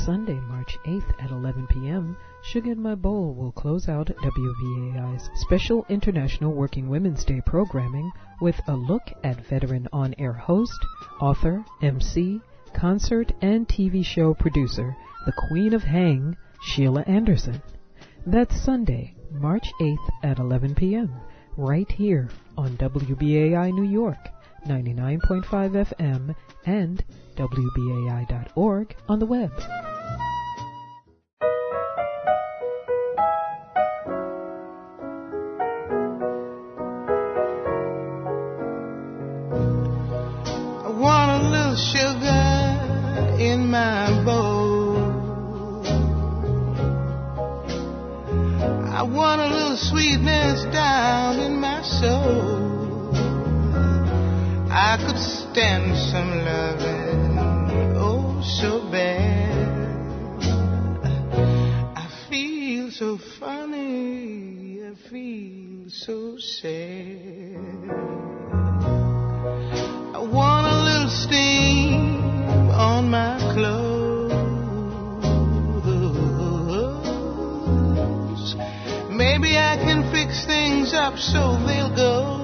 Sunday, March 8th at 11 p.m., Sugar in My Bowl will close out WBAI's special International Working Women's Day programming with a look at veteran on-air host, author, MC, concert, and TV show producer, the Queen of Hang, Sheila Anderson. That's Sunday, March 8th at 11 p.m., right here on WBAI New York, 99.5 FM, and WBAI.org on the web. I want a little sugar in my bowl. I want a little sweetness down in my soul. I could stand some loving, oh, so bad. I feel so funny, I feel so sad. I want a little steam on my clothes. Maybe I can fix things up so they'll go.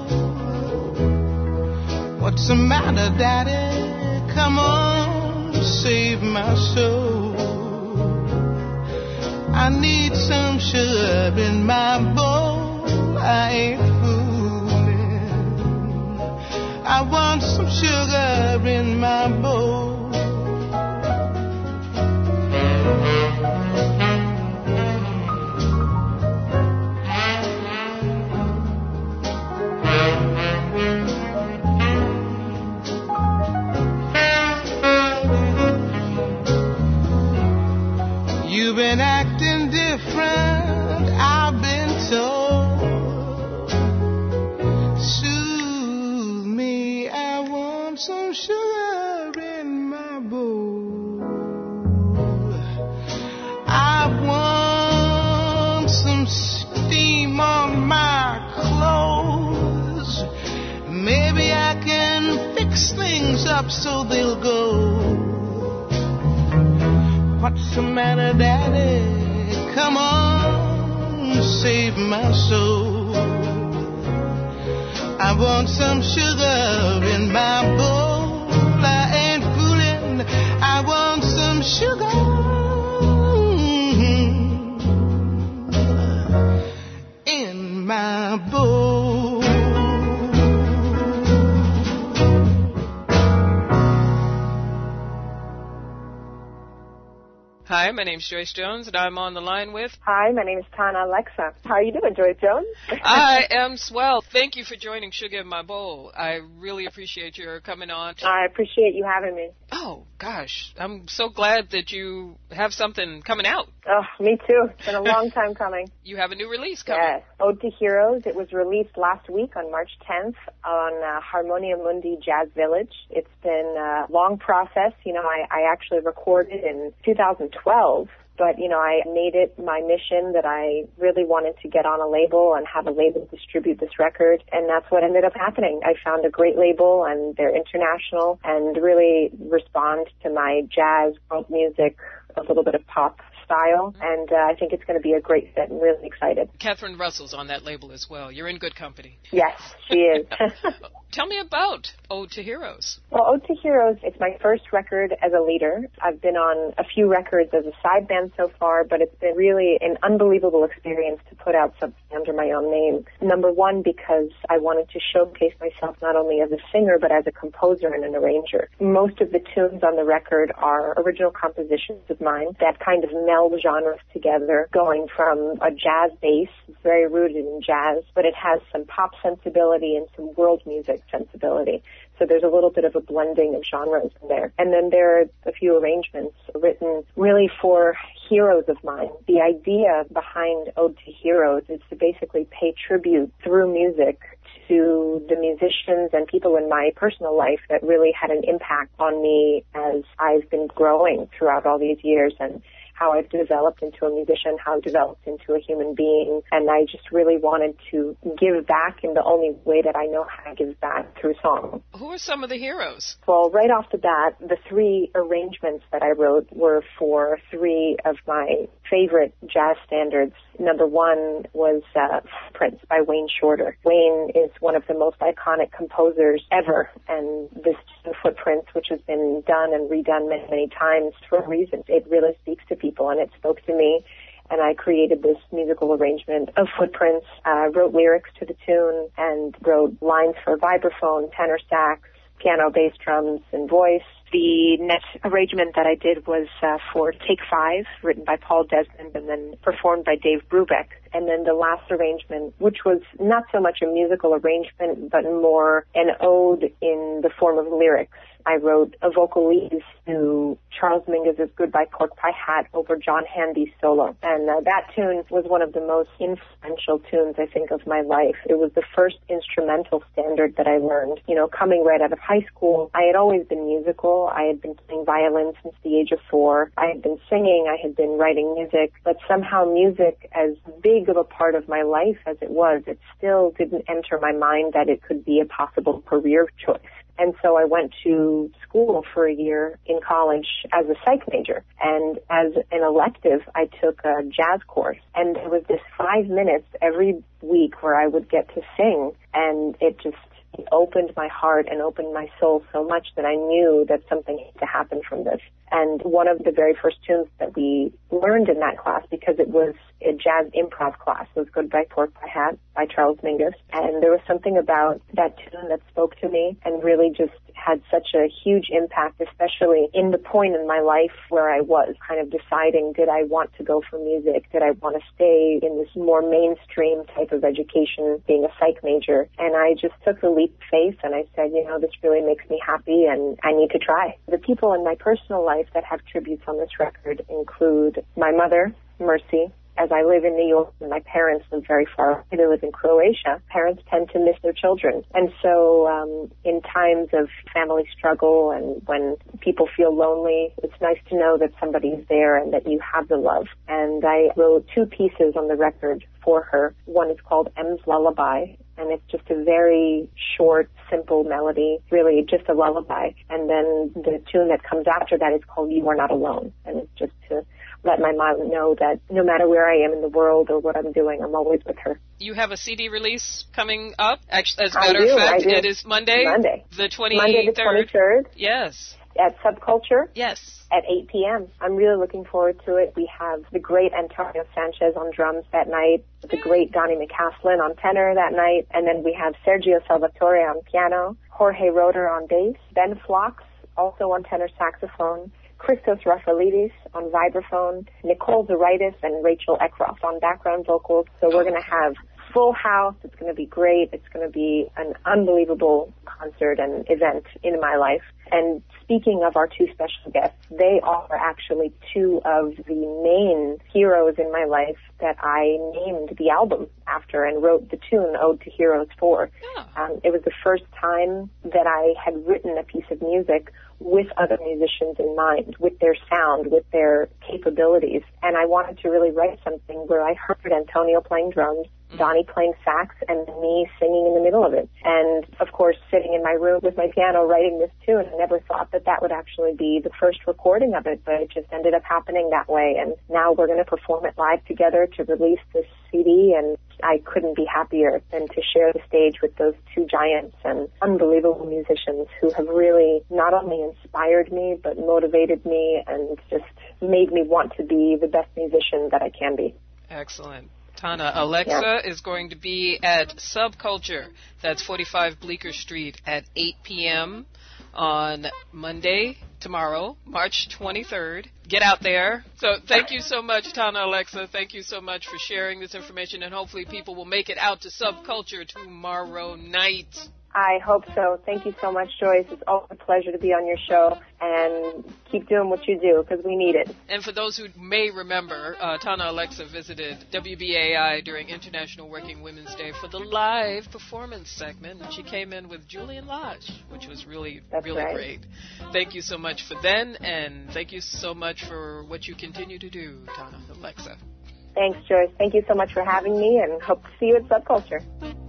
What's the matter, Daddy? Come on, save my soul. I need some sugar in my bowl. I ain't fooling. I want some sugar in my bowl. You've been acting different, I've been told. Soothe me, I want some sugar in my bowl. I want some steam on my clothes. Maybe I can fix things up so they'll go. What's the matter, Daddy? Come on, save my soul. I want some sugar in my bowl. I ain't fooling. I want some sugar in my bowl. Hi, my name's Joyce Jones, and I'm on the line with... Hi, my name is Tana Alexa. How are you doing, Joyce Jones? I am swell. Thank you for joining Sugar in My Bowl. I really appreciate your coming on. I appreciate you having me. Oh, gosh. I'm so glad that you have something coming out. Oh, me too. It's been a long time coming. You have a new release coming. Yes, Ode to Heroes. It was released last week on March 10th on Harmonia Mundi Jazz Village. It's been a long process. You know, I actually recorded in 2012. But, you know, I made it my mission that I really wanted to get on a label and have a label distribute this record, and that's what ended up happening. I found a great label, and they're international and really respond to my jazz, world music, a little bit of pop style, and I think it's going to be a great fit. I'm really excited. Catherine Russell's on that label as well. You're in good company. Yes, she is. Tell me about Ode to Heroes. Well, Ode to Heroes, it's my first record as a leader. I've been on a few records as a side band so far, but it's been really an unbelievable experience to put out something under my own name. Number one, because I wanted to showcase myself not only as a singer, but as a composer and an arranger. Most of the tunes on the record are original compositions of mine that kind of meld genres together, going from a jazz bass, it's very rooted in jazz, but it has some pop sensibility and some world music sensibility. So there's a little bit of a blending of genres in there. And then there are a few arrangements written really for heroes of mine. The idea behind Ode to Heroes is to basically pay tribute through music to the musicians and people in my personal life that really had an impact on me as I've been growing throughout all these years. And how I've developed into a musician, how I've developed into a human being. And I just really wanted to give back in the only way that I know how to give back, through song. Who are some of the heroes? Well, right off the bat, the 3 arrangements that I wrote were for 3 of my favorite jazz standards. Number 1 was Prince by Wayne Shorter. Wayne is one of the most iconic composers ever, and this Footprints, which has been done and redone many, many times for a reason. It really speaks to people, and it spoke to me. And I created this musical arrangement of Footprints, wrote lyrics to the tune, and wrote lines for vibraphone, tenor sax, piano, bass, drums, and voice. The next arrangement that I did was for Take 5, written by Paul Desmond and then performed by Dave Brubeck. And then the last arrangement, which was not so much a musical arrangement, but more an ode in the form of lyrics. I wrote a vocalese to Charles Mingus's Goodbye Pork Pie Hat over John Handy's solo. And that tune was one of the most influential tunes, I think, of my life. It was the first instrumental standard that I learned. You know, coming right out of high school, I had always been musical. I had been playing violin since the age of 4. I had been singing. I had been writing music. But somehow music, as big of a part of my life as it was, it still didn't enter my mind that it could be a possible career choice. And so I went to school for a year in college as a psych major. And as an elective, I took a jazz course. And there was this 5 minutes every week where I would get to sing. And it opened my heart and opened my soul so much that I knew that something had to happen from this. And one of the very first tunes that we learned in that class, because it was a jazz improv class, was Goodbye Pork Pie Hat by Charles Mingus. And there was something about that tune that spoke to me and really just had such a huge impact, especially in the point in my life where I was kind of deciding, did I want to go for music? Did I want to stay in this more mainstream type of education, being a psych major? And I just took the leap of faith and I said, you know, this really makes me happy and I need to try. The people in my personal life that have tributes on this record include my mother, Mercy. As I live in New York and my parents live very far away, they live in Croatia, parents tend to miss their children. And so in times of family struggle and when people feel lonely, it's nice to know that somebody's there and that you have the love. And I wrote 2 pieces on the record for her. One is called M's Lullaby, and it's just a very short, simple melody, really just a lullaby. And then the tune that comes after that is called You Are Not Alone, and it's just to let my mom know that no matter where I am in the world or what I'm doing, I'm always with her. You have a CD release coming up. Actually, as a matter of fact, it is Monday, the 23rd. Monday the 23rd. Yes. At Subculture. Yes. At 8 p.m. I'm really looking forward to it. We have the great Antonio Sanchez on drums that night, the great Donnie McCaslin on tenor that night, and then we have Sergio Salvatore on piano, Jorge Roeder on bass, Ben Phlox also on tenor saxophone, Christos Rafaelidis on vibraphone, Nicole Zaritis and Rachel Eckroff on background vocals. So we're going to have full house. It's going to be great. It's going to be an unbelievable concert and event in my life. And speaking of our 2 special guests, they are actually 2 of the main heroes in my life that I named the album after and wrote the tune Ode to Heroes for. Yeah. It was the first time that I had written a piece of music with other musicians in mind, with their sound, with their capabilities. And I wanted to really write something where I heard Antonio playing drums, Donnie playing sax, and me singing in the middle of it. And, of course, sitting in my room with my piano writing this tune, I never thought that that would actually be the first recording of it, but it just ended up happening that way. And now we're going to perform it live together to release this CD, and I couldn't be happier than to share the stage with those 2 giants and unbelievable musicians who have really not only inspired me, but motivated me and just made me want to be the best musician that I can be. Excellent. Tana Alexa is going to be at Subculture. That's 45 Bleecker Street at 8 p.m. on Monday, tomorrow, March 23rd. Get out there. So thank you so much, Tana Alexa. Thank you so much for sharing this information, and hopefully people will make it out to Subculture tomorrow night. I hope so. Thank you so much, Joyce. It's always a pleasure to be on your show, and keep doing what you do because we need it. And for those who may remember, Tana Alexa visited WBAI during International Working Women's Day for the live performance segment, and she came in with Julian Lodge, which was really great. Thank you so much for then, and thank you so much for what you continue to do, Tana Alexa. Thanks, Joyce. Thank you so much for having me, and hope to see you at Subculture.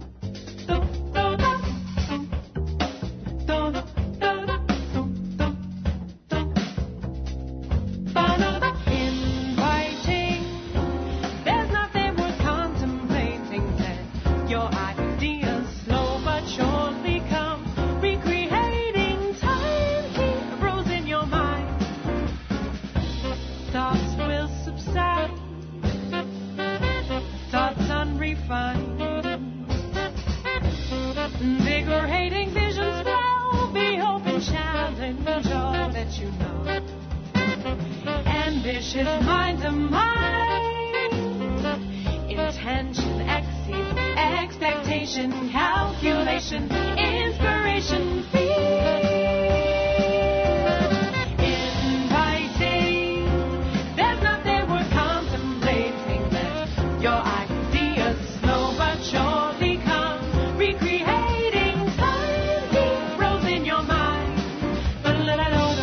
Ambitious mind to mind, intention exceeds expectation, calculation, inspiration, feel inviting. There's nothing worth contemplating that your ideas slow but surely come, recreating time heroes in your mind. But let I know.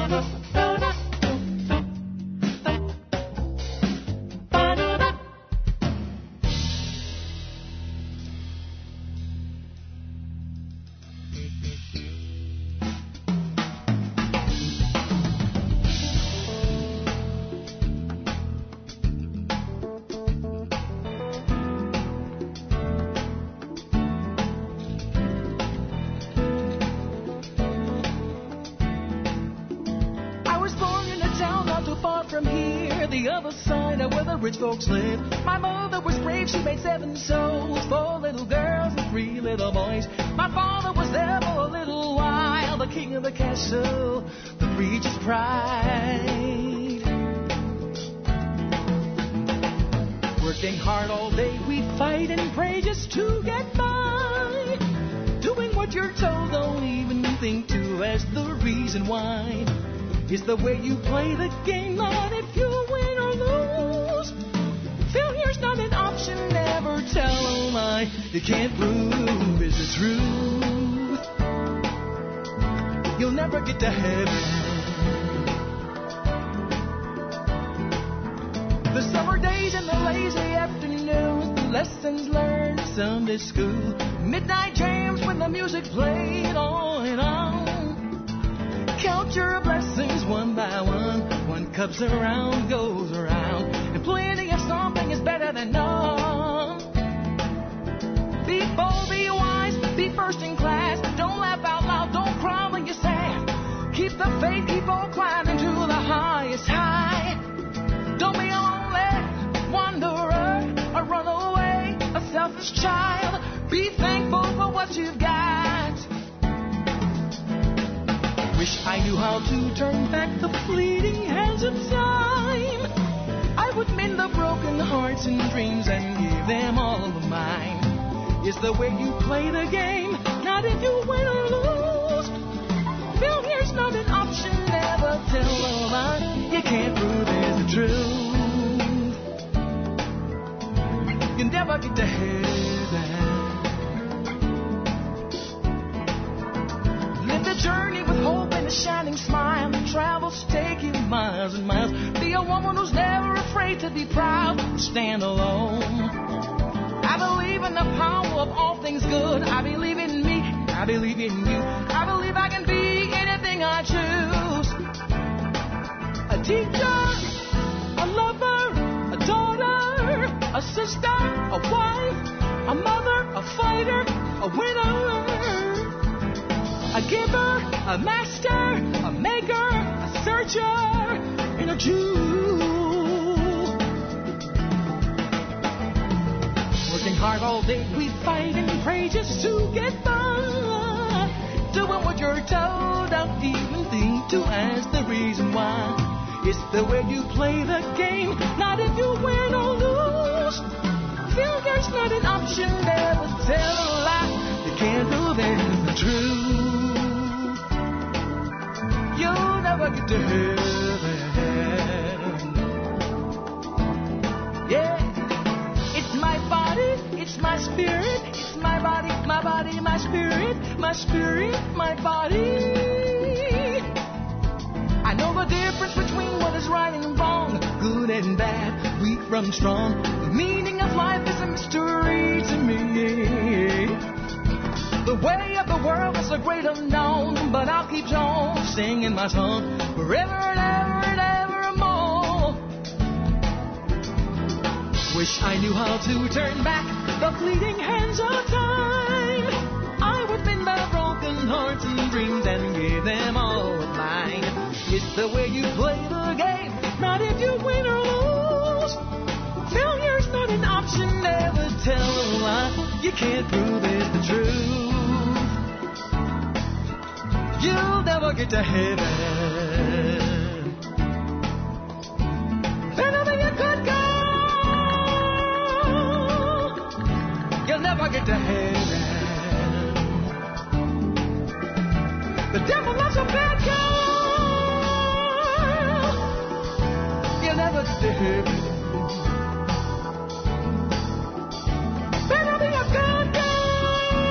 Folks live. My mother was brave, she made 7 souls, 4 little girls and 3 little boys. My father was there for a little while, the king of the castle, the preacher's pride. Working hard all day, we fight and pray just to get by. Doing what you're told, don't even think to ask the reason why. It's the way you play the game, not if you win or lose. Failure's not an option, never tell a lie. You can't prove is the truth. You'll never get to heaven. The summer days and the lazy afternoons, the lessons learned Sunday school, midnight jams when the music played on and on. Count your blessings one by one. One comes around, goes around, and plenty of something is better than none. Be bold, be wise, be first in class. Don't laugh out loud, don't cry when you're sad. Keep the faith, keep on climbing to the highest high. Don't be a lonely wanderer, a runaway, a selfish child. Be thankful for what you've got. Wish I knew how to turn back the fleeting hands of time. I would mend the broken hearts and dreams and give them all of mine. It's the way you play the game, not if you win or lose. Failure's not an option, never tell a lie. You can't prove it's the truth. You never get to heaven. Live the journey with hope and a shining smile. Travels take you miles and miles. Be a woman who's never afraid to be proud. Stand alone. I believe in the power of all things good. I believe in me. I believe in you. I believe I can be anything I choose. A teacher, a lover, a daughter, a sister, a wife, a mother, a fighter, a winner. A giver, a master, a maker, a searcher, and a Jew. Working hard all day, we fight and pray just to get by. Doing what you're told, don't even think to ask the reason why. It's the way you play the game, not if you win or lose. Failure's not an option, never tell a lie. You can't prove it's the truth. You'll never get to heaven. Yeah, it's my body, it's my spirit, it's my body, my spirit, my spirit, my body. I know the difference between what is right and wrong, good and bad, weak from strong. The meaning of life is a mystery to me. The way of the world is a great unknown, but I'll keep on singing my song forever and ever and evermore. Wish I knew how to turn back the fleeting hands of time. I would mend the broken hearts and dreams and give them all of mine. It's the way you play the game, not if you win or lose. Failure's not an option, never tell a lie. You can't prove it's the truth. You'll never get to heaven. Better be a good girl. You'll never get to heaven. The devil loves a bad girl. You'll never get to heaven. Better be a good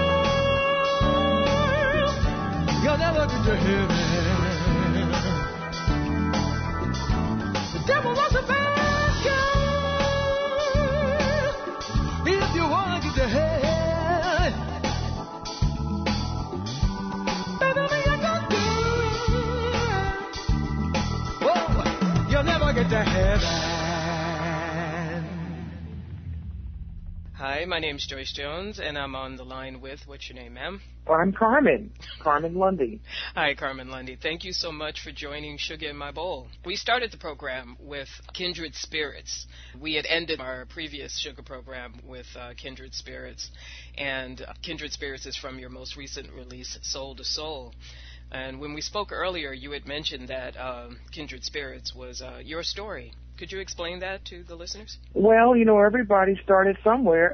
girl. You'll never get to heaven. get to heaven. Hi, my name's Joyce Jones, and I'm on the line with, what's your name, ma'am? I'm Carmen Lundy. Hi, Carmen Lundy. Thank you so much for joining Sugar in My Bowl. We started the program with Kindred Spirits. We had ended our previous Sugar program with Kindred Spirits, and Kindred Spirits is from your most recent release, Soul to Soul. And when we spoke earlier, you had mentioned that Kindred Spirits was your story. Could you explain that to the listeners? Well, everybody started somewhere.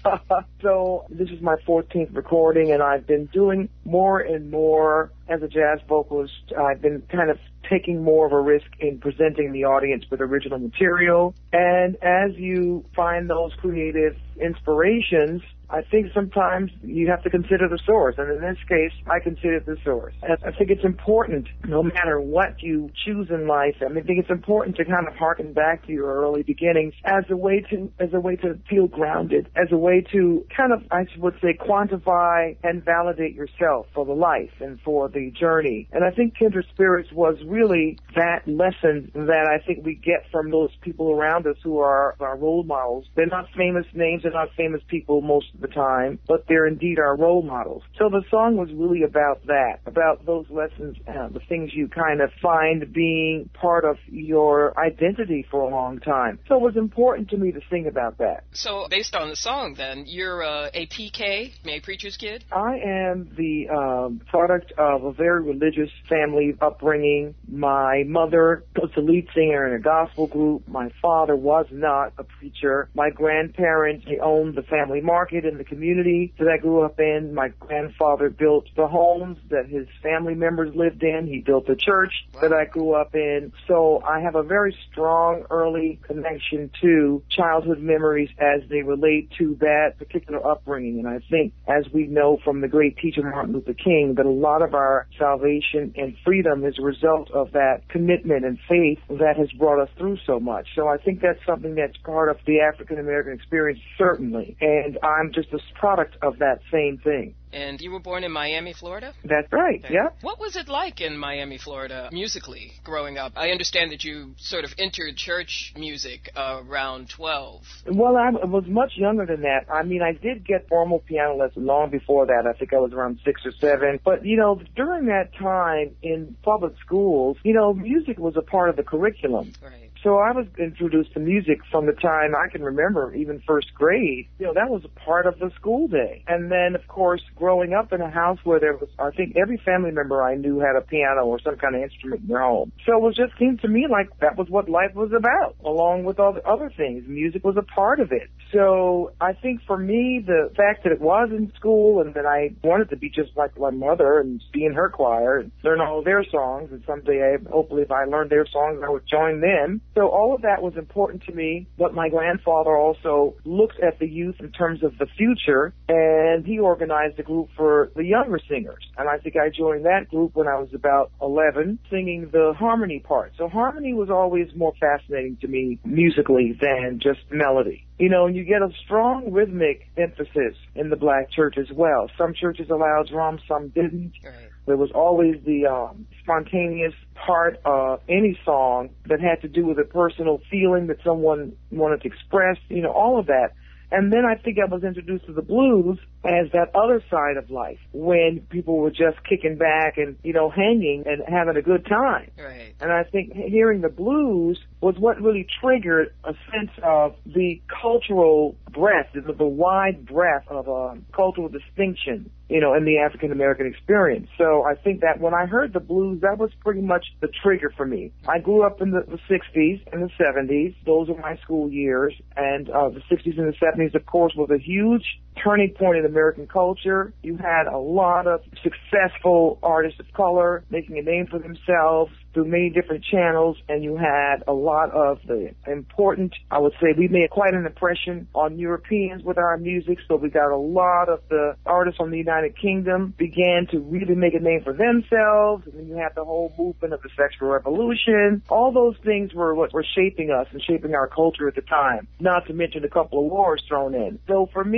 So this is my 14th recording, and I've been doing more and more as a jazz vocalist. I've been kind of taking more of a risk in presenting the audience with original material. And as you find those creative inspirations, I think sometimes you have to consider the source, and in this case, I consider the source. I think it's important, no matter what you choose in life. I think it's important to kind of harken back to your early beginnings as a way to feel grounded, as a way to kind of, I would say, quantify and validate yourself for the life and for the journey. And I think Kindred Spirits was really that lesson that I think we get from those people around us who are our role models. They're not famous names, they're not famous people most of the time, but they're indeed our role models. So the song was really about that, about those lessons, the things you kind of find being part of your identity for a long time. So it was important to me to sing about that. So based on the song, then, you're a PK, a preacher's kid? I am the product of a very religious family upbringing. My mother was the lead singer in a gospel group. My father was not a preacher. My grandparents, they owned the family market in the community that I grew up in. My grandfather built the homes that his family members lived in. He built the church that I grew up in. So I have a very strong early connection to childhood memories as they relate to that particular upbringing. And I think, as we know from the great teacher Martin Luther King, that a lot of our salvation and freedom is a result of that commitment and faith that has brought us through so much. So I think that's something that's part of the African American experience, certainly. And I'm just a product of that same thing. And you were born in Miami, Florida? That's right, Okay. yeah. What was it like in Miami, Florida, musically, growing up? I understand that you sort of entered church music around 12. Well, I was much younger than that. I did get formal piano lessons long before that. I think I was around 6 or 7. But, during that time in public schools, music was a part of the curriculum. Right. So I was introduced to music from the time I can remember, even first grade. That was a part of the school day. And then, of course, growing up in a house where there was, I think every family member I knew had a piano or some kind of instrument in their home. So it just seemed to me like that was what life was about, along with all the other things. Music was a part of it. So I think for me, the fact that it was in school and that I wanted to be just like my mother and be in her choir and learn all of their songs, and someday, hopefully, if I learned their songs, I would join them. So all of that was important to me, but my grandfather also looked at the youth in terms of the future, and he organized a group for the younger singers. And I think I joined that group when I was about 11, singing the harmony part. So harmony was always more fascinating to me musically than just melody. And you get a strong rhythmic emphasis in the black church as well. Some churches allowed drums, some didn't. Right. There was always the spontaneous part of any song that had to do with a personal feeling that someone wanted to express, all of that. And then I think I was introduced to the blues as that other side of life, when people were just kicking back and, hanging and having a good time. Right. And I think hearing the blues was what really triggered a sense of the cultural breadth, the wide breadth of cultural distinction, in the African American experience. So I think that when I heard the blues, that was pretty much the trigger for me. I grew up in the 60s and the 70s. Those were my school years. And the 60s and the 70s, of course, was a huge turning point in American culture. You had a lot of successful artists of color making a name for themselves through many different channels, and you had a lot of the important, I would say, we made quite an impression on Europeans with our music, so we got a lot of the artists from the United Kingdom began to really make a name for themselves, and then you had the whole movement of the sexual revolution. All those things were what were shaping us and shaping our culture at the time, not to mention a couple of wars thrown in. So for me,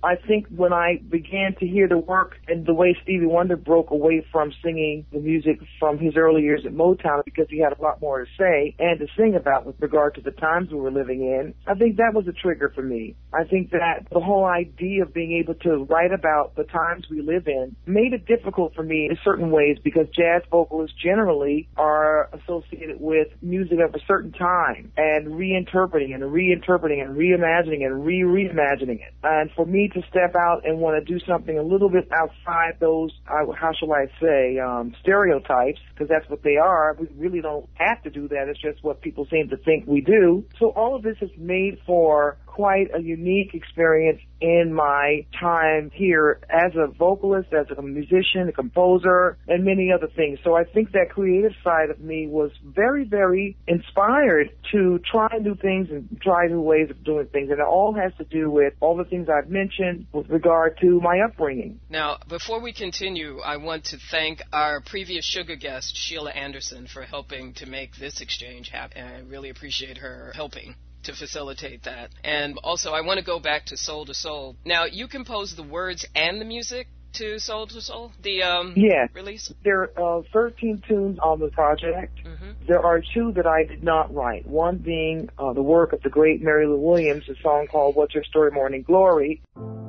I think when I began to hear the work and the way Stevie Wonder broke away from singing the music from his early years at Motown because he had a lot more to say and to sing about with regard to the times we were living in, I think that was a trigger for me. I think that the whole idea of being able to write about the times we live in made it difficult for me in certain ways because jazz vocalists generally are associated with music of a certain time and reinterpreting and reimagining and reimagining it. And for me to step out and want to do something a little bit outside those, how shall I say, stereotypes, because that's what they are. We really don't have to do that. It's just what people seem to think we do. So all of this is made for quite a unique experience in my time here as a vocalist, as a musician, a composer, and many other things. So I think that creative side of me was very, very inspired to try new things and try new ways of doing things. And it all has to do with all the things I've mentioned with regard to my upbringing. Now, before we continue, I want to thank our previous Sugar guest, Sheila Anderson, for helping to make this exchange happen. I really appreciate her helping to facilitate that. And also, I want to go back to Soul to Soul. Now, you composed the words and the music to Soul, the release? There are 13 tunes on the project. Mm-hmm. There are 2 that I did not write, one being the work of the great Mary Lou Williams, a song called What's Your Story, Morning Glory.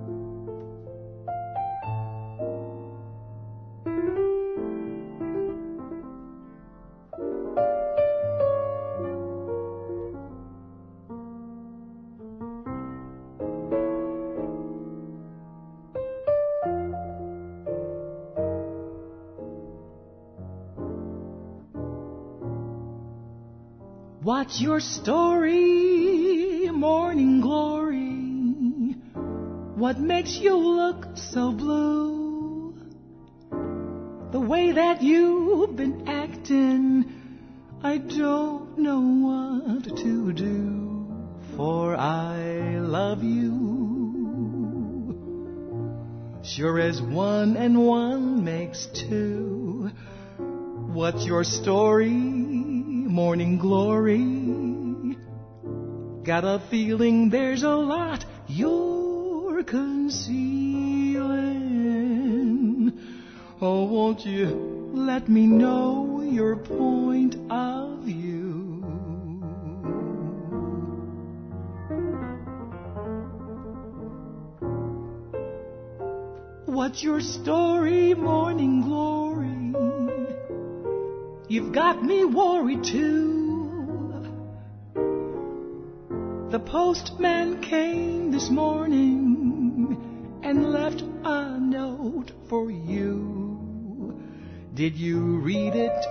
What's your story, morning glory? What makes you look so blue? The way that you've been acting, I don't know what to do, for I love you. Sure as 1 and 1 makes 2. What's your story, morning glory? Got a feeling there's a lot you're concealing. Oh, won't you let me know your point of view? What's your story, morning glory? You've got me worried too. The postman came this morning and left a note for you. Did you read it?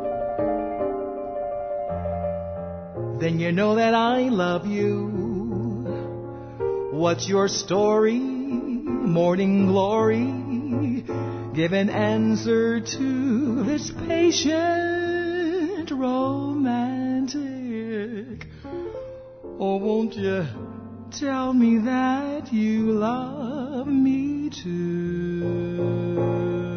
Then you know that I love you. What's your story, morning glory? Give an answer to this patient romantic. Oh, won't you tell me that you love me too?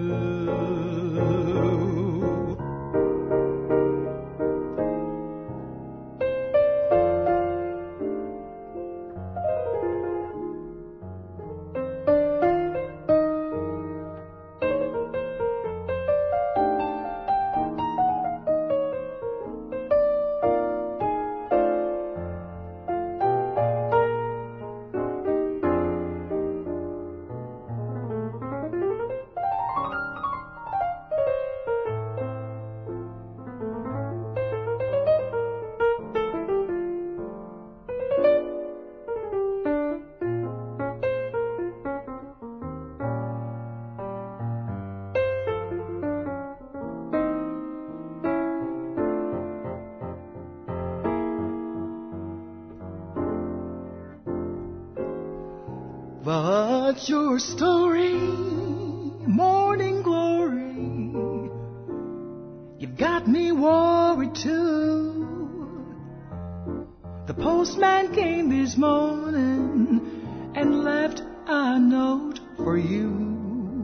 What's your story, morning glory? You've got me worried too. The postman came this morning and left a note for you.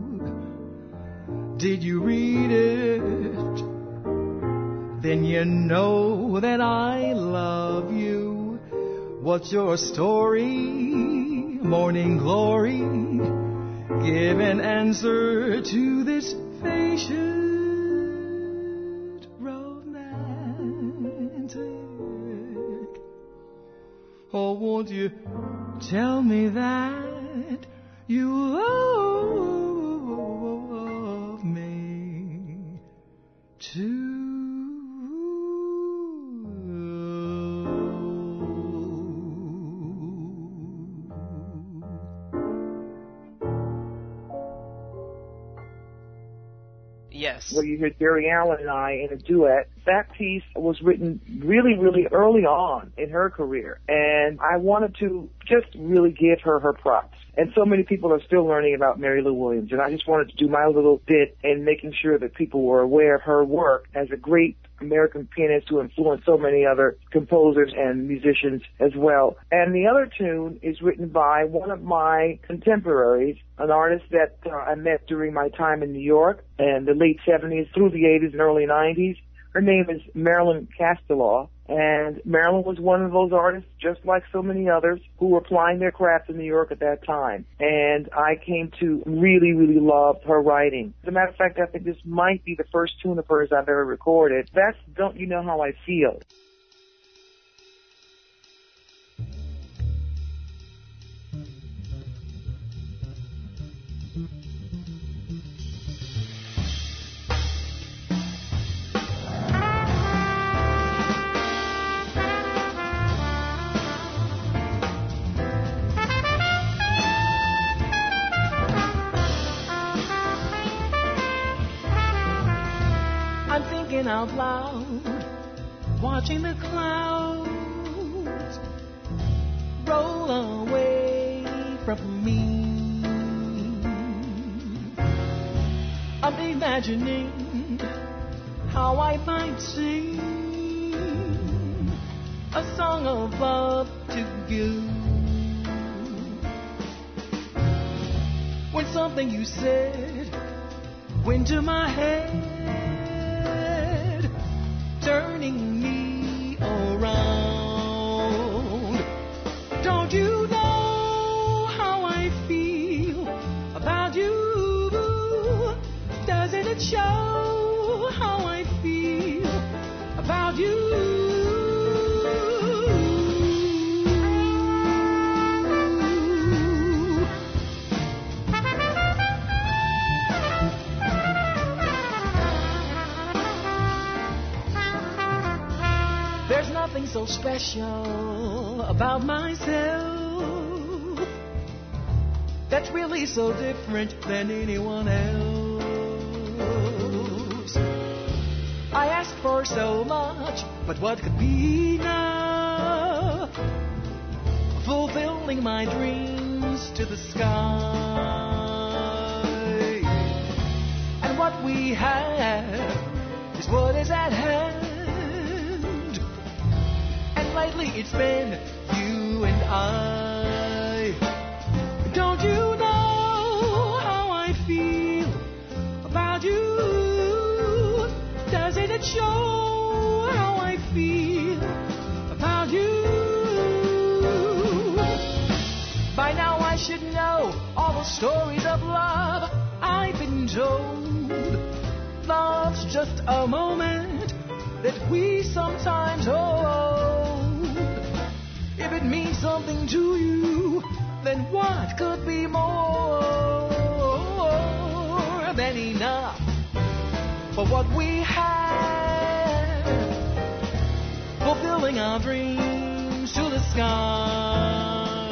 Did you read it? Then you know that I love you. What's your story, morning glory, give an answer to this patient romantic. Oh, won't you tell me that you love me too? Yes. Where you hear Jerry Allen and I in a duet. That piece was written really, really early on in her career, and I wanted to just really give her her props. And so many people are still learning about Mary Lou Williams, and I just wanted to do my little bit in making sure that people were aware of her work as a great American pianist who influenced so many other composers and musicians as well. And the other tune is written by one of my contemporaries, an artist that I met during my time in New York in the late 70s through the 80s and early 90s. Her name is Marilyn Castelaw, and Marilyn was one of those artists, just like so many others, who were plying their craft in New York at that time. And I came to really, really love her writing. As a matter of fact, I think this might be the first tune of hers I've ever recorded. That's Don't You Know How I Feel. Out loud, watching the clouds roll away from me. I'm imagining how I might sing a song of love to you. When something you said went to my head, turning me around. Don't you know how I feel about you? Doesn't it show how I feel about you? Nothing so special about myself that's really so different than anyone else. I asked for so much, but what could be enough? Fulfilling my dreams to the sky. And what we have is what is at hand. Lately it's been you and I. Don't you know how I feel about you? Doesn't it show how I feel about you? By now I should know all the stories of love I've been told. Love's just a moment that we sometimes hold. If it means something to you, then what could be more than enough for what we have? Fulfilling our dreams to the sky.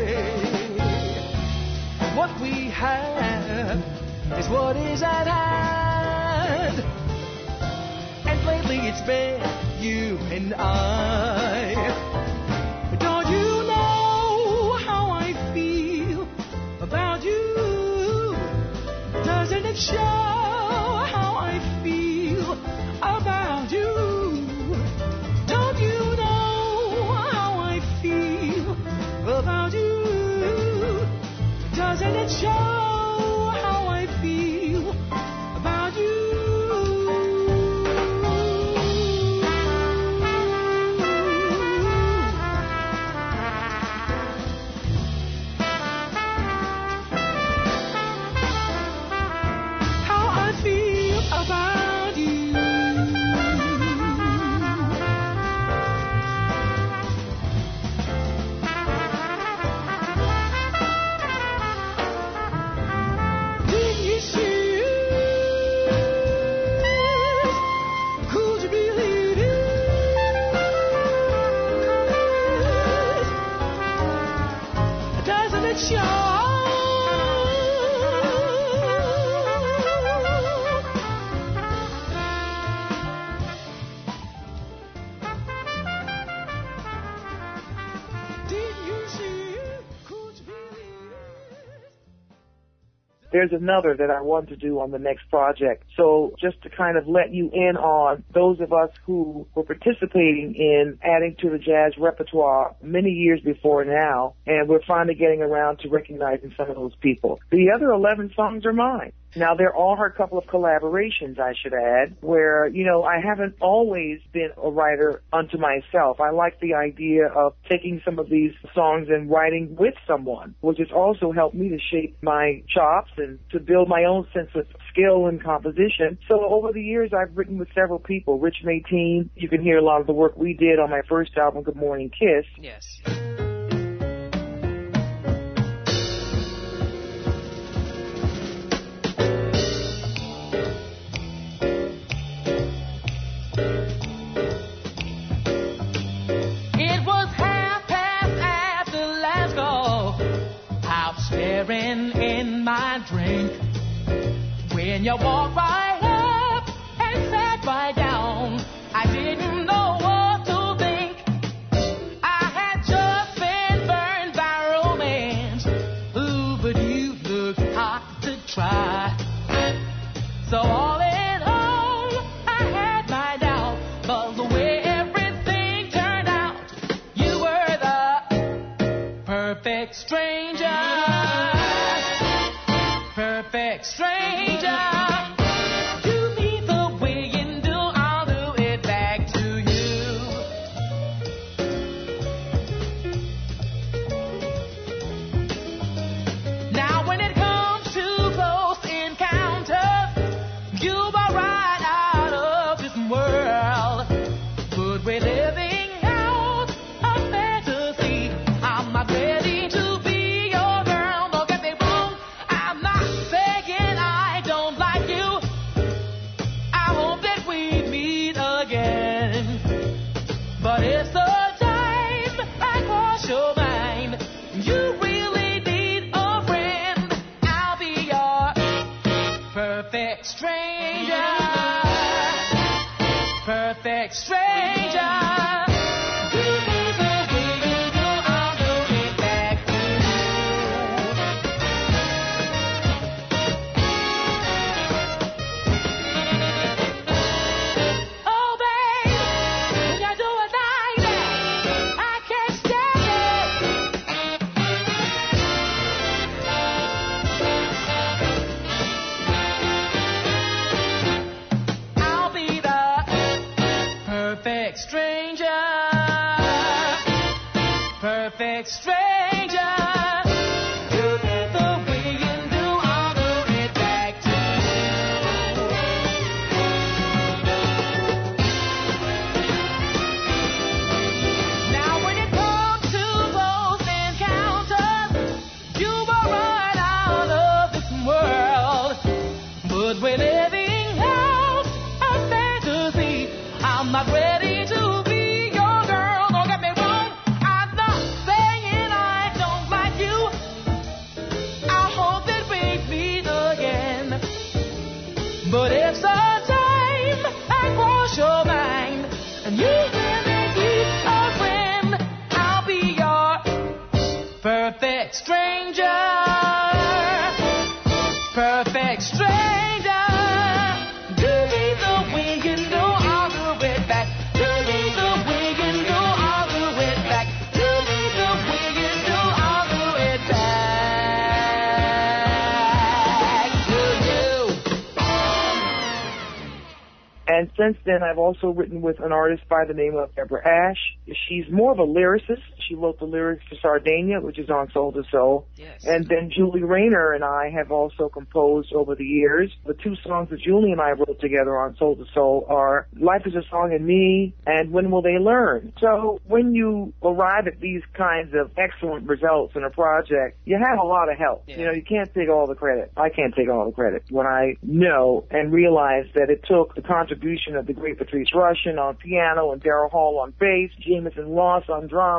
What we have is what is at hand. And lately it's been you and I. Doesn't it show how I feel about you? Don't you know how I feel about you? Doesn't it show how I feel about you? there's another that I want to do on the next project. So just to kind of let you in on those of us who were participating in adding to the jazz repertoire many years before now, and we're finally getting around to recognizing some of those people. The other 11 songs are mine. Now, there are a couple of collaborations, I should add, where, you know, I haven't always been a writer unto myself. I like the idea of taking some of these songs and writing with someone, which has also helped me to shape my chops and to build my own sense of skill and composition. So over the years, I've written with several people. Rich Mateen, you can hear a lot of the work we did on my first album, Good Morning Kiss. Yes. In my drink, when you walked right up and sat right down, I didn't know what to think. I had just been burned by romance. Ooh, but you looked hot to try. So all in all, I had my doubt, but the way everything turned out, you were the perfect stranger. Perfect stranger. Do me the way you do, I'll do it back to you. Now when it comes to close encounters, you are right out of this world. But we're living out a fantasy. I'm not ready to be your girl. Don't get me wrong, I'm not saying I don't like you. I hope that we meet again. But if the time I cross your mind, you really need a friend, I'll be your perfect stranger. Perfect stranger. Perfect stranger, perfect stranger. You did the way you do, I'll do it back to you. Now when it comes to close encounters, you were right out of this world. But we're living out a fantasy. I'm not ready to be your girl. Don't get me wrong, I'm not saying I don't like you. I hope that we meet again. But if sometime I cross your mind and you really need a friend, I'll be your perfect stranger. Perfect stranger. Do me the way you do, I'll do it back. Do me the way you do, I'll do it back. Do me the way you do, I'll do it back to you. And since then, I've also written with an artist by the name of Deborah Ash. She's more of a lyricist. She wrote the lyrics for Sardania, which is on Soul to Soul. Yes. And then Julie Rayner and I have also composed over the years. The two songs that Julie and I wrote together on Soul to Soul are Life is a Song in Me and When Will They Learn? So when you arrive at these kinds of excellent results in a project, you have a lot of help. Yeah. You know, you can't take all the credit. I can't take all the credit. When I know and realize that it took the contribution of the great Patrice Rushen on piano and Daryl Hall on bass, Jameson Ross on drums,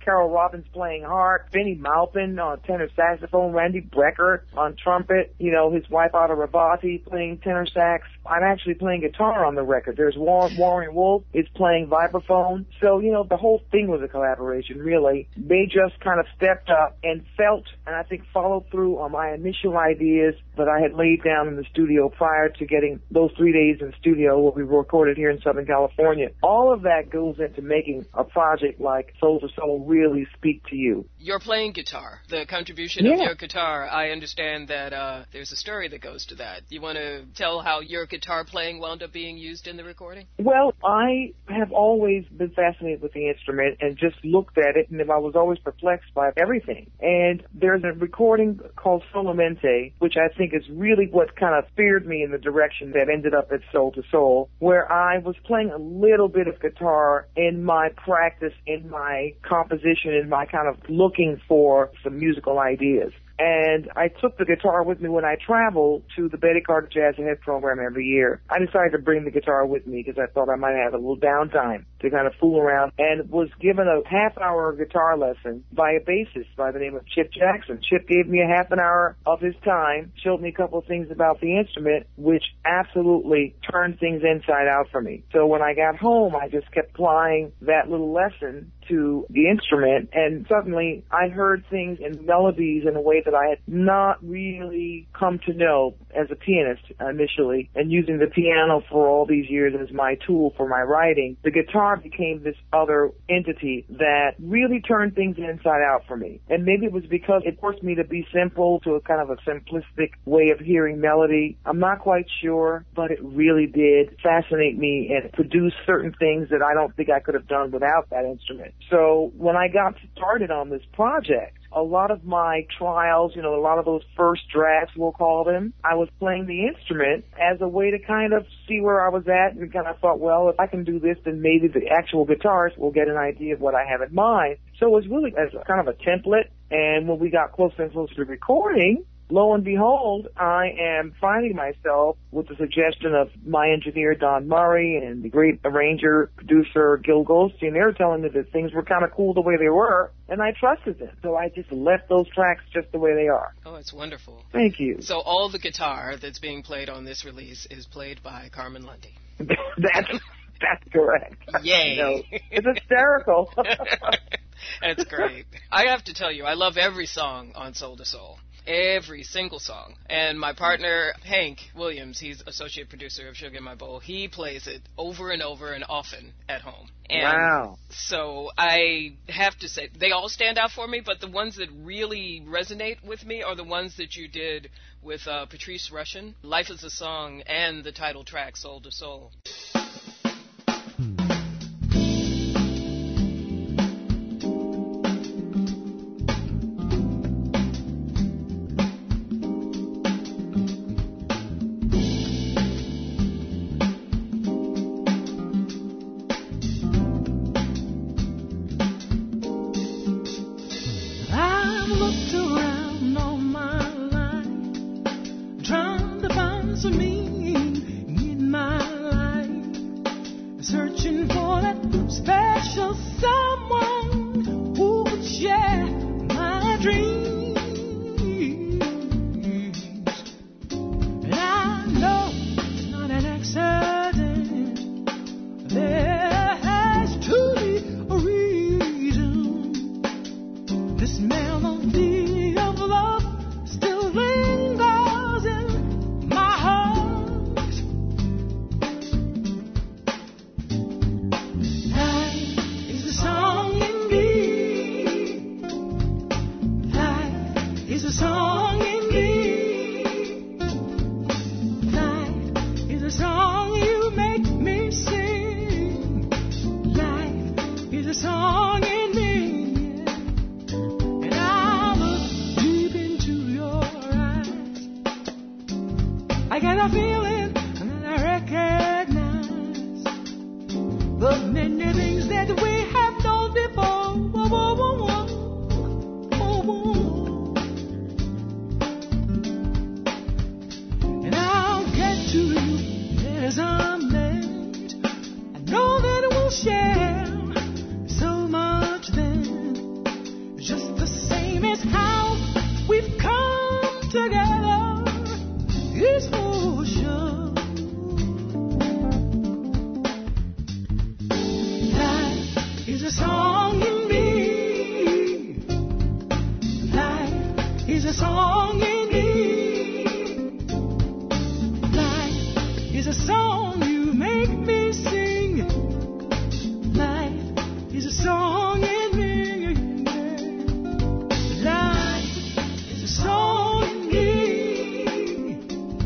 Carol Robbins playing harp, Benny Maupin on tenor saxophone, Randy Brecker on trumpet, you know, his wife Ada Ravati playing tenor sax. I'm actually playing guitar on the record. There's Warren Wolf is playing vibraphone. So, you know, the whole thing was a collaboration, really. They just kind of stepped up and felt, and I think followed through on my initial ideas that I had laid down in the studio prior to getting those 3 days in studio where we recorded here in Southern California. All of that goes into making a project like Soul to Soul really speak to you. You're playing guitar. The contribution of your guitar, I understand that there's a story that goes to that. You want to tell how your guitar playing wound up being used in the recording? Well, I have always been fascinated with the instrument and just looked at it, and I was always perplexed by everything. And there's a recording called Solamente, which I think is really what kind of steered me in the direction that ended up at Soul to Soul, where I was playing a little bit of guitar in my practice, in my composition, in my kind of looking for some musical ideas. And I took the guitar with me when I traveled to the Betty Carter Jazz Ahead program every year. I decided to bring the guitar with me because I thought I might have a little downtime to kind of fool around, and was given a half-hour guitar lesson by a bassist by the name of Chip Jackson. Chip gave me a half an hour of his time, showed me a couple of things about the instrument, which absolutely turned things inside out for me. So when I got home, I just kept applying that little lesson to the instrument, and suddenly I heard things and melodies in a way that I had not really come to know as a pianist initially, and using the piano for all these years as my tool for my writing. The guitar became this other entity that really turned things inside out for me. And maybe it was because it forced me to be simple, to a kind of a simplistic way of hearing melody. I'm not quite sure, but it really did fascinate me and produce certain things that I don't think I could have done without that instrument. So when I got started on this project, a lot of my trials, you know, a lot of those first drafts, we'll call them, I was playing the instrument as a way to kind of see where I was at, and kind of thought, well, if I can do this, then maybe the actual guitarist will get an idea of what I have in mind. So it was really as a kind of a template, and when we got closer and closer to recording, lo and behold, I am finding myself with the suggestion of my engineer, Don Murray, and the great arranger, producer, Gil Goldstein. They were telling me that things were kind of cool the way they were, and I trusted them. So I just left those tracks just the way they are. Oh, it's wonderful. Thank you. So all the guitar that's being played on this release is played by Carmen Lundy. That's correct. Yay. No, it's hysterical. That's great. I have to tell you, I love every song on Soul to Soul. Every single song. And my partner, Hank Williams, he's associate producer of Sugar in My Bowl, he plays it over and over and often at home. And wow. So I have to say, they all stand out for me, but the ones that really resonate with me are the ones that you did with Patrice Rushen, Life is a Song, and the title track, Soul to Soul. Share so much then. a song in me. Life is a song in me. Life is a song you make me sing. Life is a song in me. Life is a song in me.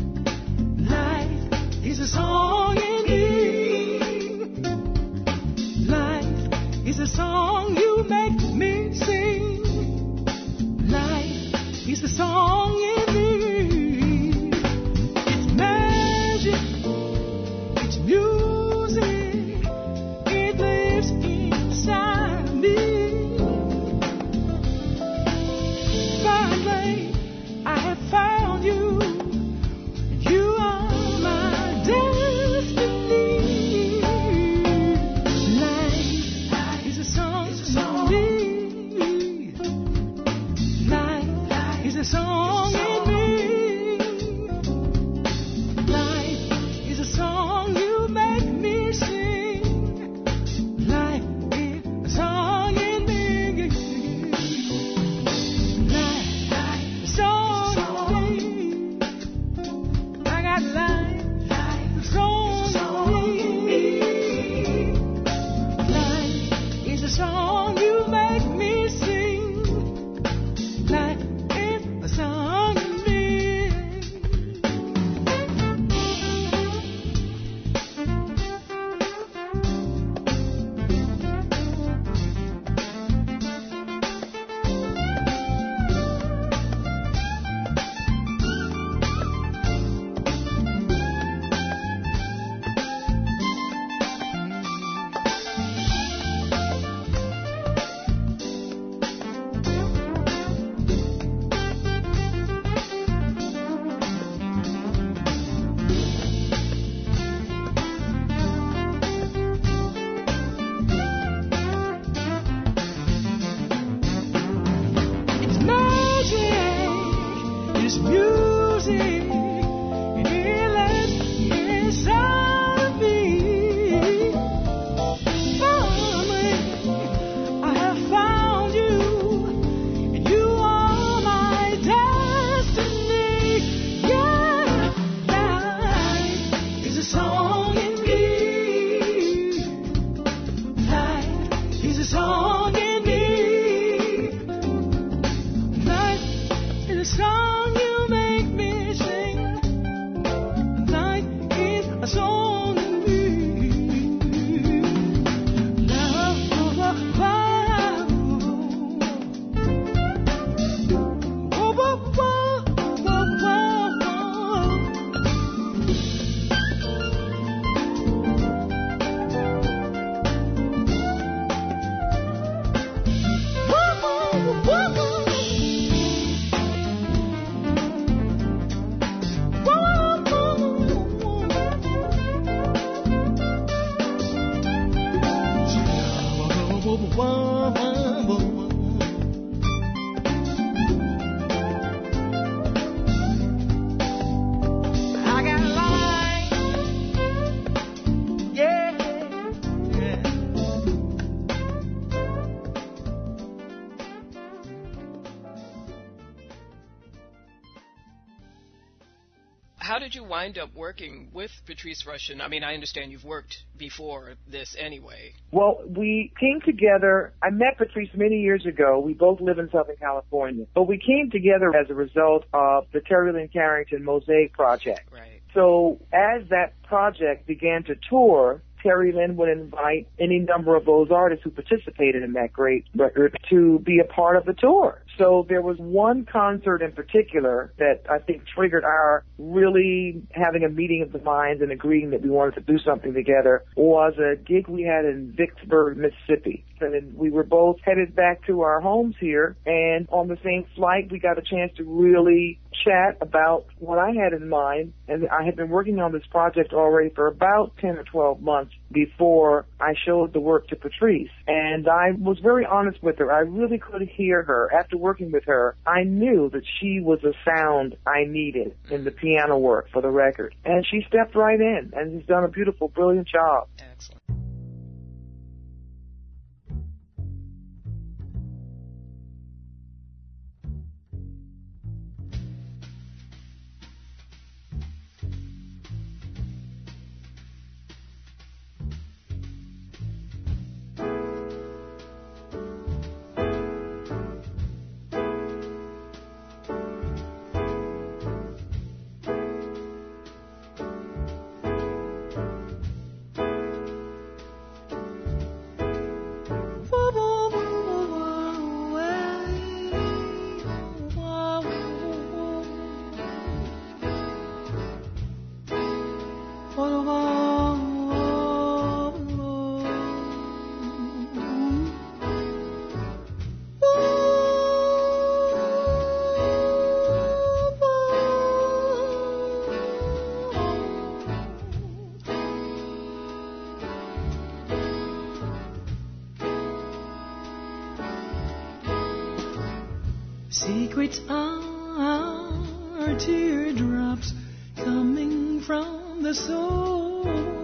Life is a song in me. Life is a song you make me sing. Life is a song in me. It's magic. It's music. It lives inside me. Finally, I have found you. You are my destiny. Life is a song in me. Life is a song in me. Life is a song you make me sing. Life is a song in me. Life is a song in me. I got life, a song in me. Life is a song you make me sing. Life is a song in me. It's magic, it's music, it lives inside of me. Finally, I have found you, and you are my destiny. Yeah, life is a song in me. Life is a song in me. Life is a song you make me sing. Life is a song in me. Love, love, love. Oh, oh, oh, oh, I got life, yeah, yeah. How did you wind up working with Patrice Rushen? I mean, I understand you've worked before this anyway. Well, we came together. I met Patrice many years ago. We both live in Southern California. But we came together as a result of the Terry Lynn Carrington Mosaic Project. Right. So as that project began to tour, Terry Lynn would invite any number of those artists who participated in that great record to be a part of the tour. So there was one concert in particular that I think triggered our really having a meeting of the minds and agreeing that we wanted to do something together, was a gig we had in Vicksburg, Mississippi. And we were both headed back to our homes here, and on the same flight we got a chance to really chat about what I had in mind. And I had been working on this project already for about 10 or 12 months before I showed the work to Patrice. And I was very honest with her. I really could hear her. After working with her, I knew that she was a sound I needed in the piano work for the record. And she stepped right in and has done a beautiful, brilliant job. Excellent. Secrets are teardrops coming from the soul.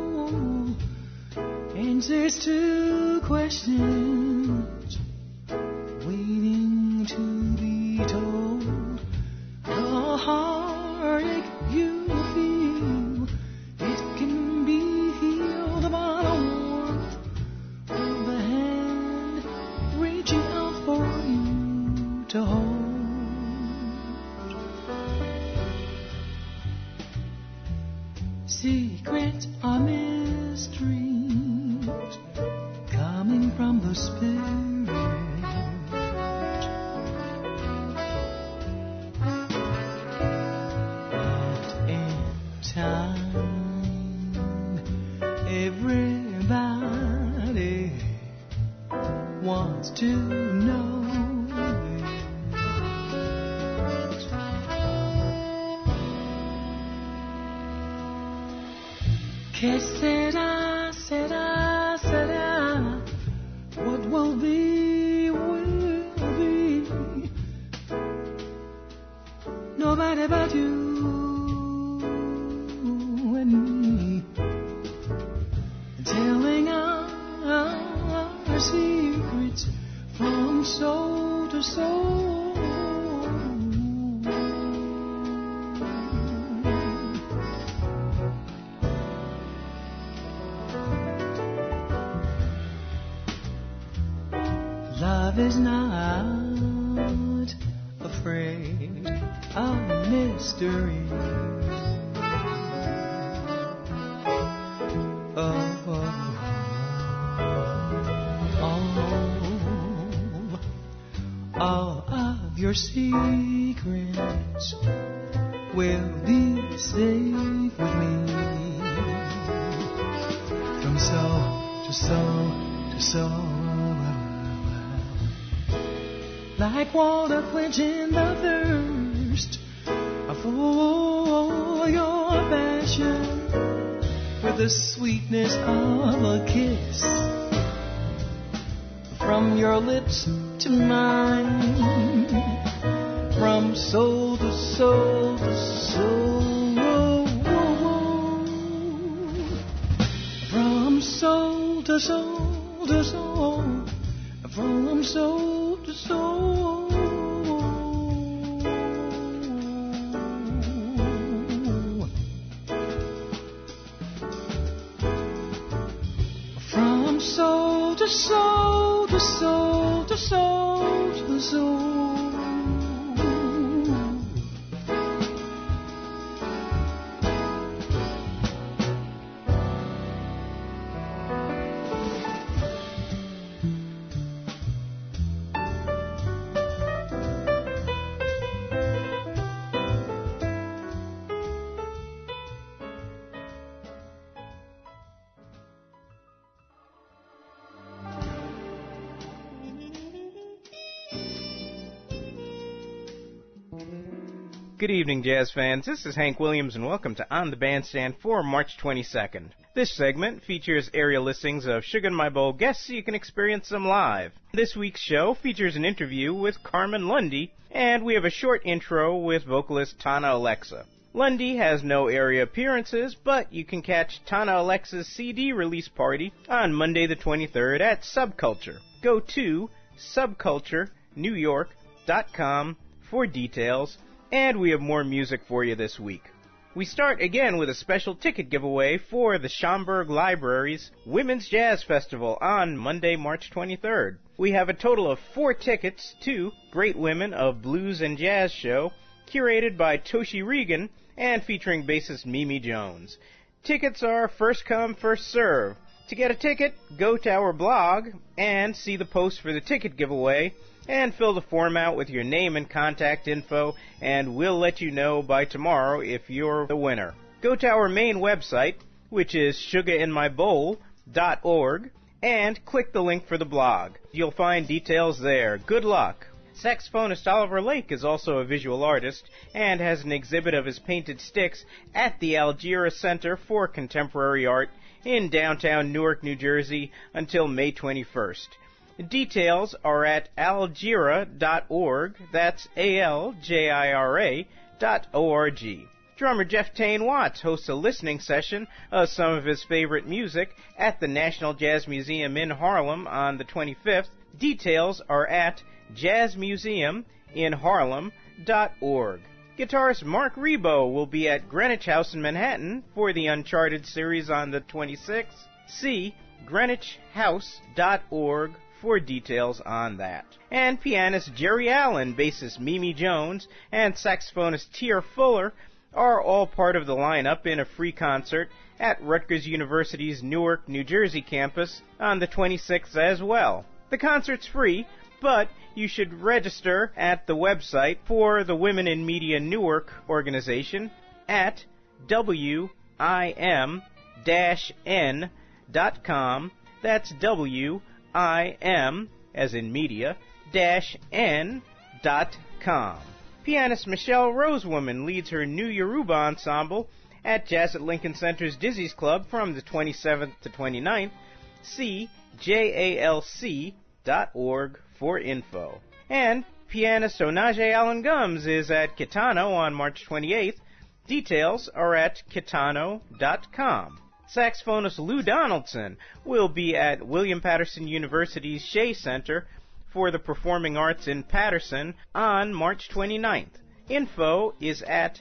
Answers to questions waiting to be told. The heartache you feel, it can be healed by the warmth of the hand reaching out for you to hold. Secrets are mysteries coming from the Spirit. And in time, everybody wants to know. Que sera, sera, sera. What will be, will be. Nobody but you and me. Telling our secrets from soul to soul. Love is not afraid of mystery. All of your secrets will be safe with me. From soul to soul to soul. Like water quenching the thirst for your passion, with the sweetness of a kiss, from your lips to mine, from soul to soul to soul, from soul to soul to soul, from soul to soul. From soul to soul to soul to soul to soul. Good evening, jazz fans. This is Hank Williams, and welcome to On the Bandstand for March 22nd. This segment features area listings of Sugar in My Bowl guests so you can experience them live. This week's show features an interview with Carmen Lundy, and we have a short intro with vocalist Tana Alexa. Lundy has no area appearances, but you can catch Tana Alexa's CD release party on Monday the 23rd at Subculture. Go to subculturenewyork.com for details. And we have more music for you this week. We start again with a special ticket giveaway for the Schaumburg Library's Women's Jazz Festival on Monday, March 23rd. We have a total of 4 tickets to Great Women of Blues and Jazz show, curated by Toshi Regan and featuring bassist Mimi Jones. Tickets are first come, first serve. To get a ticket, go to our blog and see the post for the ticket giveaway, and fill the form out with your name and contact info, and we'll let you know by tomorrow if you're the winner. Go to our main website, which is sugarinmybowl.org, and click the link for the blog. You'll find details there. Good luck! Saxophonist Oliver Lake is also a visual artist and has an exhibit of his painted sticks at the Algera Center for Contemporary Art in downtown Newark, New Jersey until May 21st. Details are at aljira.org. That's ALJIRA.org. Drummer Jeff Tane Watts hosts a listening session of some of his favorite music at the National Jazz Museum in Harlem on the 25th. Details are at jazzmuseuminharlem.org. Guitarist Mark Rebo will be at Greenwich House in Manhattan for the Uncharted series on the 26th. See greenwichhouse.org for details on that. And pianist Jerry Allen, bassist Mimi Jones, and saxophonist Tia Fuller are all part of the lineup in a free concert at Rutgers University's Newark, New Jersey campus on the 26th as well. The concert's free, but you should register at the website for the Women in Media Newark organization at wim-n.com. That's WIM, as in media, -n.com. Pianist Michelle Rosewoman leads her new Yoruba ensemble at Jazz at Lincoln Center's Dizzy's Club from the 27th to 29th. See jalc.org for info. And pianist Onaje Allen Gums is at Kitano on March 28th. Details are at kitano.com. Saxophonist Lou Donaldson will be at William Patterson University's Shea Center for the Performing Arts in Patterson on March 29th. Info is at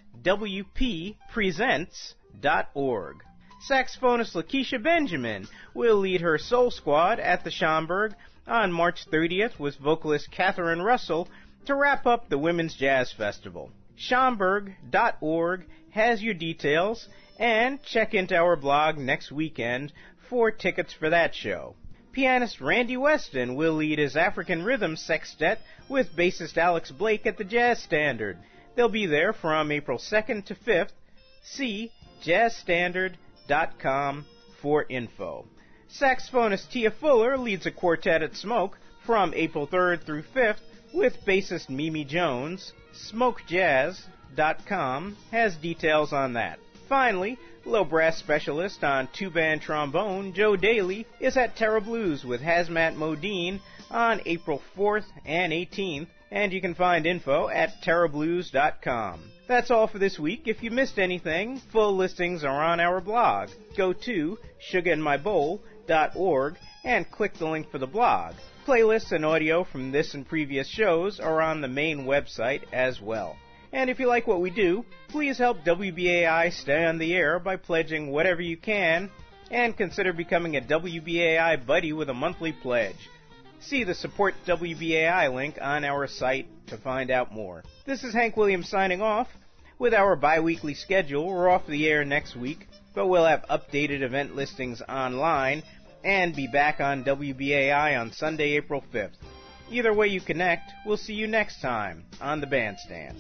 wppresents.org. Saxophonist Lakeisha Benjamin will lead her Soul Squad at the Schomburg on March 30th with vocalist Catherine Russell to wrap up the Women's Jazz Festival. Schomburg.org has your details, and check into our blog next weekend for tickets for that show. Pianist Randy Weston will lead his African Rhythm Sextet with bassist Alex Blake at the Jazz Standard. They'll be there from April 2nd to 5th. See jazzstandard.com for info. Saxophonist Tia Fuller leads a quartet at Smoke from April 3rd through 5th with bassist Mimi Jones. SmokeJazz.com has details on that. Finally, low brass specialist on two-band trombone Joe Daly is at Terra Blues with Hazmat Modine on April 4th and 18th, and you can find info at terrablues.com. That's all for this week. If you missed anything, full listings are on our blog. Go to sugarinmybowl.org and click the link for the blog. Playlists and audio from this and previous shows are on the main website as well. And if you like what we do, please help WBAI stay on the air by pledging whatever you can, and consider becoming a WBAI buddy with a monthly pledge. See the Support WBAI link on our site to find out more. This is Hank Williams signing off. With our bi-weekly schedule, we're off the air next week, but we'll have updated event listings online and be back on WBAI on Sunday, April 5th. Either way you connect, we'll see you next time on the Bandstand.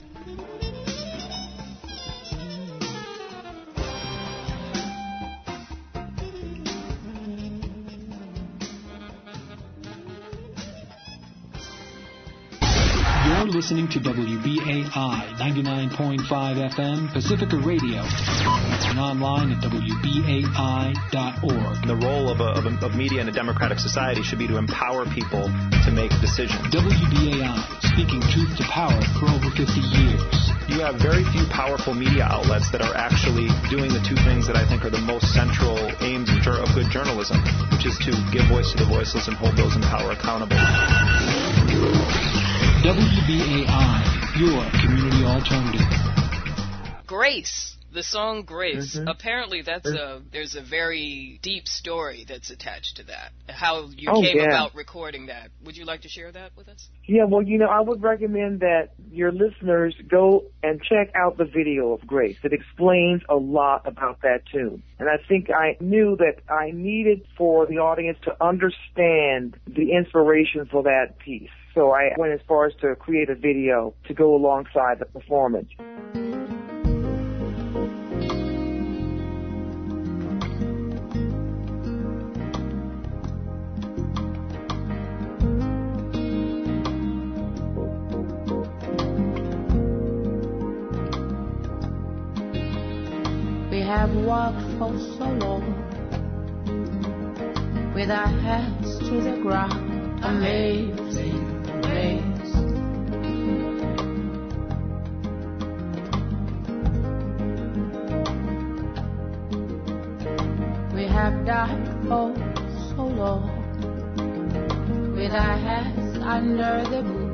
You're listening to WBAI 99.5 FM Pacifica Radio and online at WBAI.org. The role of media in a democratic society should be to empower people to make decisions. WBAI, speaking truth to power for over 50 years. You have very few powerful media outlets that are actually doing the two things that I think are the most central aims of good journalism, which is to give voice to the voiceless and hold those in power accountable. WBAI, your community alternative. Grace. The song Grace. Mm-hmm. Apparently there's a very deep story that's attached to that. How you came about recording that. Would you like to share that with us? Yeah, well, I would recommend that your listeners go and check out the video of Grace. It explains a lot about that tune. And I think I knew that I needed for the audience to understand the inspiration for that piece. So I went as far as to create a video to go alongside the performance. We have walked for so long with our heads to the ground. Amazing grace. We have died for so long with our heads under the moon.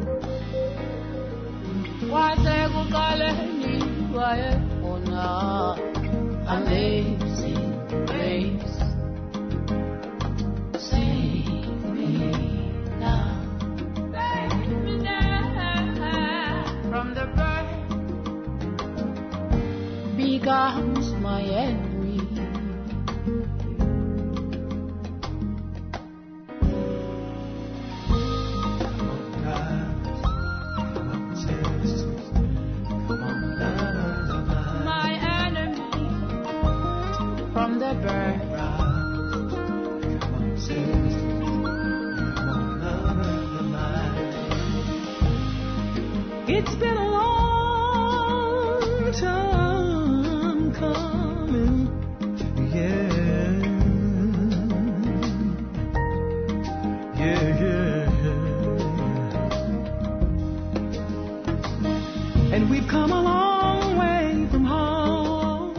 Why say goodbye? Amazing grace. Save me now. Save me now. From the birth becomes my enemy. It's been a long time coming, yeah, yeah, yeah. And we've come a long way from home,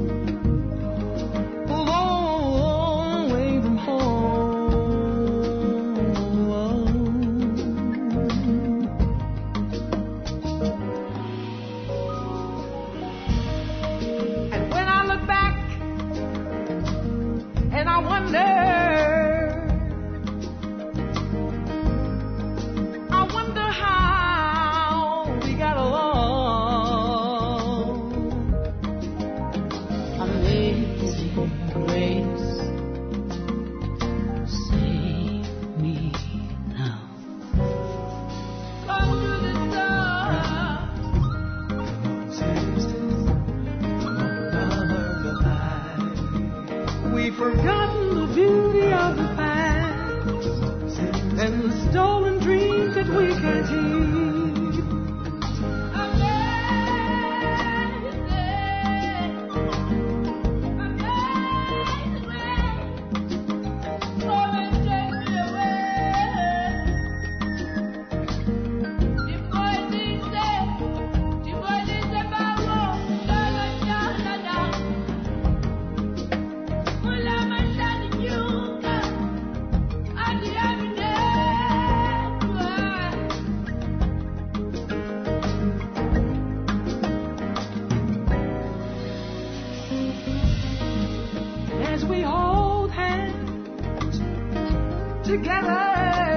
a long way from home. I wonder how we got along. Amazing grace, save me now. Come to the door. We've forgotten the beauty of the past and the stolen dreams that we can't keep. We hold hands together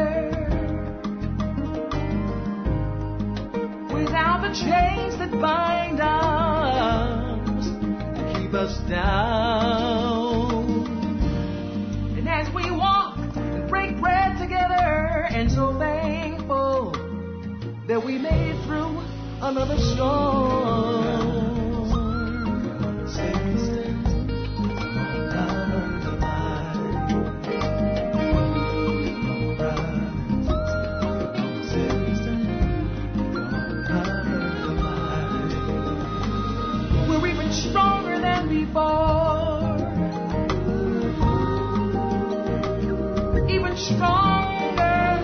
without the chains that bind us to keep us down. And as we walk and break bread together, and so thankful that we made it through another storm. Stronger than before, even stronger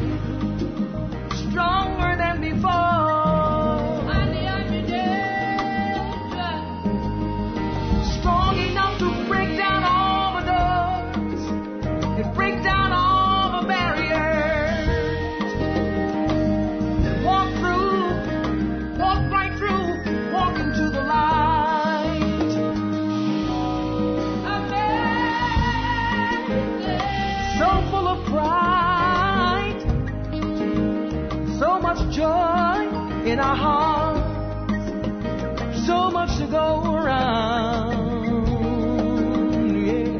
than before. Strong enough to break down all the doors and break down all the barriers. Walk right through, walk into the light. Pride, so much joy in our hearts, so much to go around. Yeah.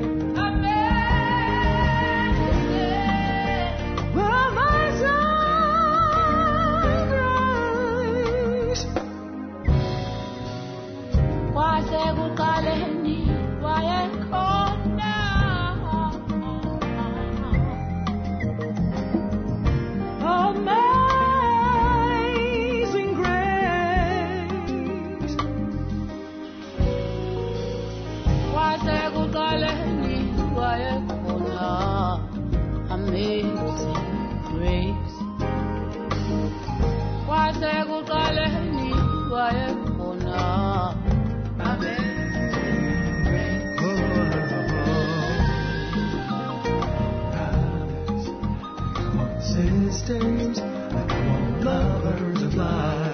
Amazing grace. Why say good calling? Why call now? Amazing grace. Why say good calling? Why call now? Amazing sekuqaleni wayekhona. Sisters, lovers of life.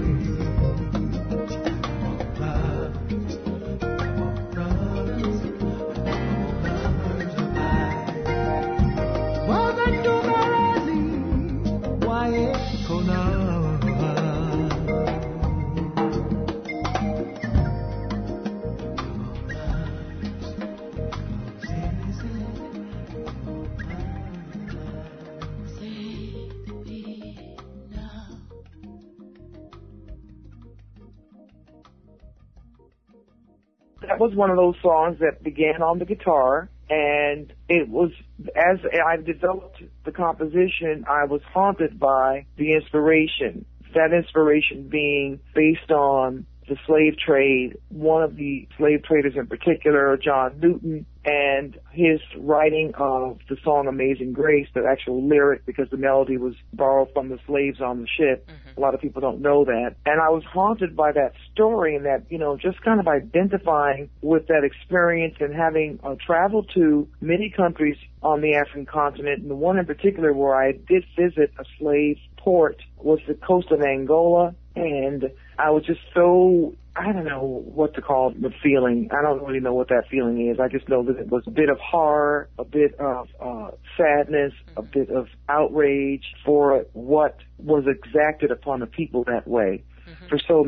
That was one of those songs that began on the guitar, and it was, as I developed the composition, I was haunted by the inspiration. That inspiration being based on the slave trade, one of the slave traders in particular, John Newton, and his writing of the song Amazing Grace, the actual lyric, because the melody was borrowed from the slaves on the ship. A lot of people don't know that. And I was haunted by that story and that, just kind of identifying with that experience and having traveled to many countries on the African continent, and the one in particular where I did visit a slave port was the coast of Angola, and I was just so, I don't know what to call the feeling. I don't really know what that feeling is. I just know that it was a bit of horror, a bit of sadness, a bit of outrage for what was exacted upon the people that way for so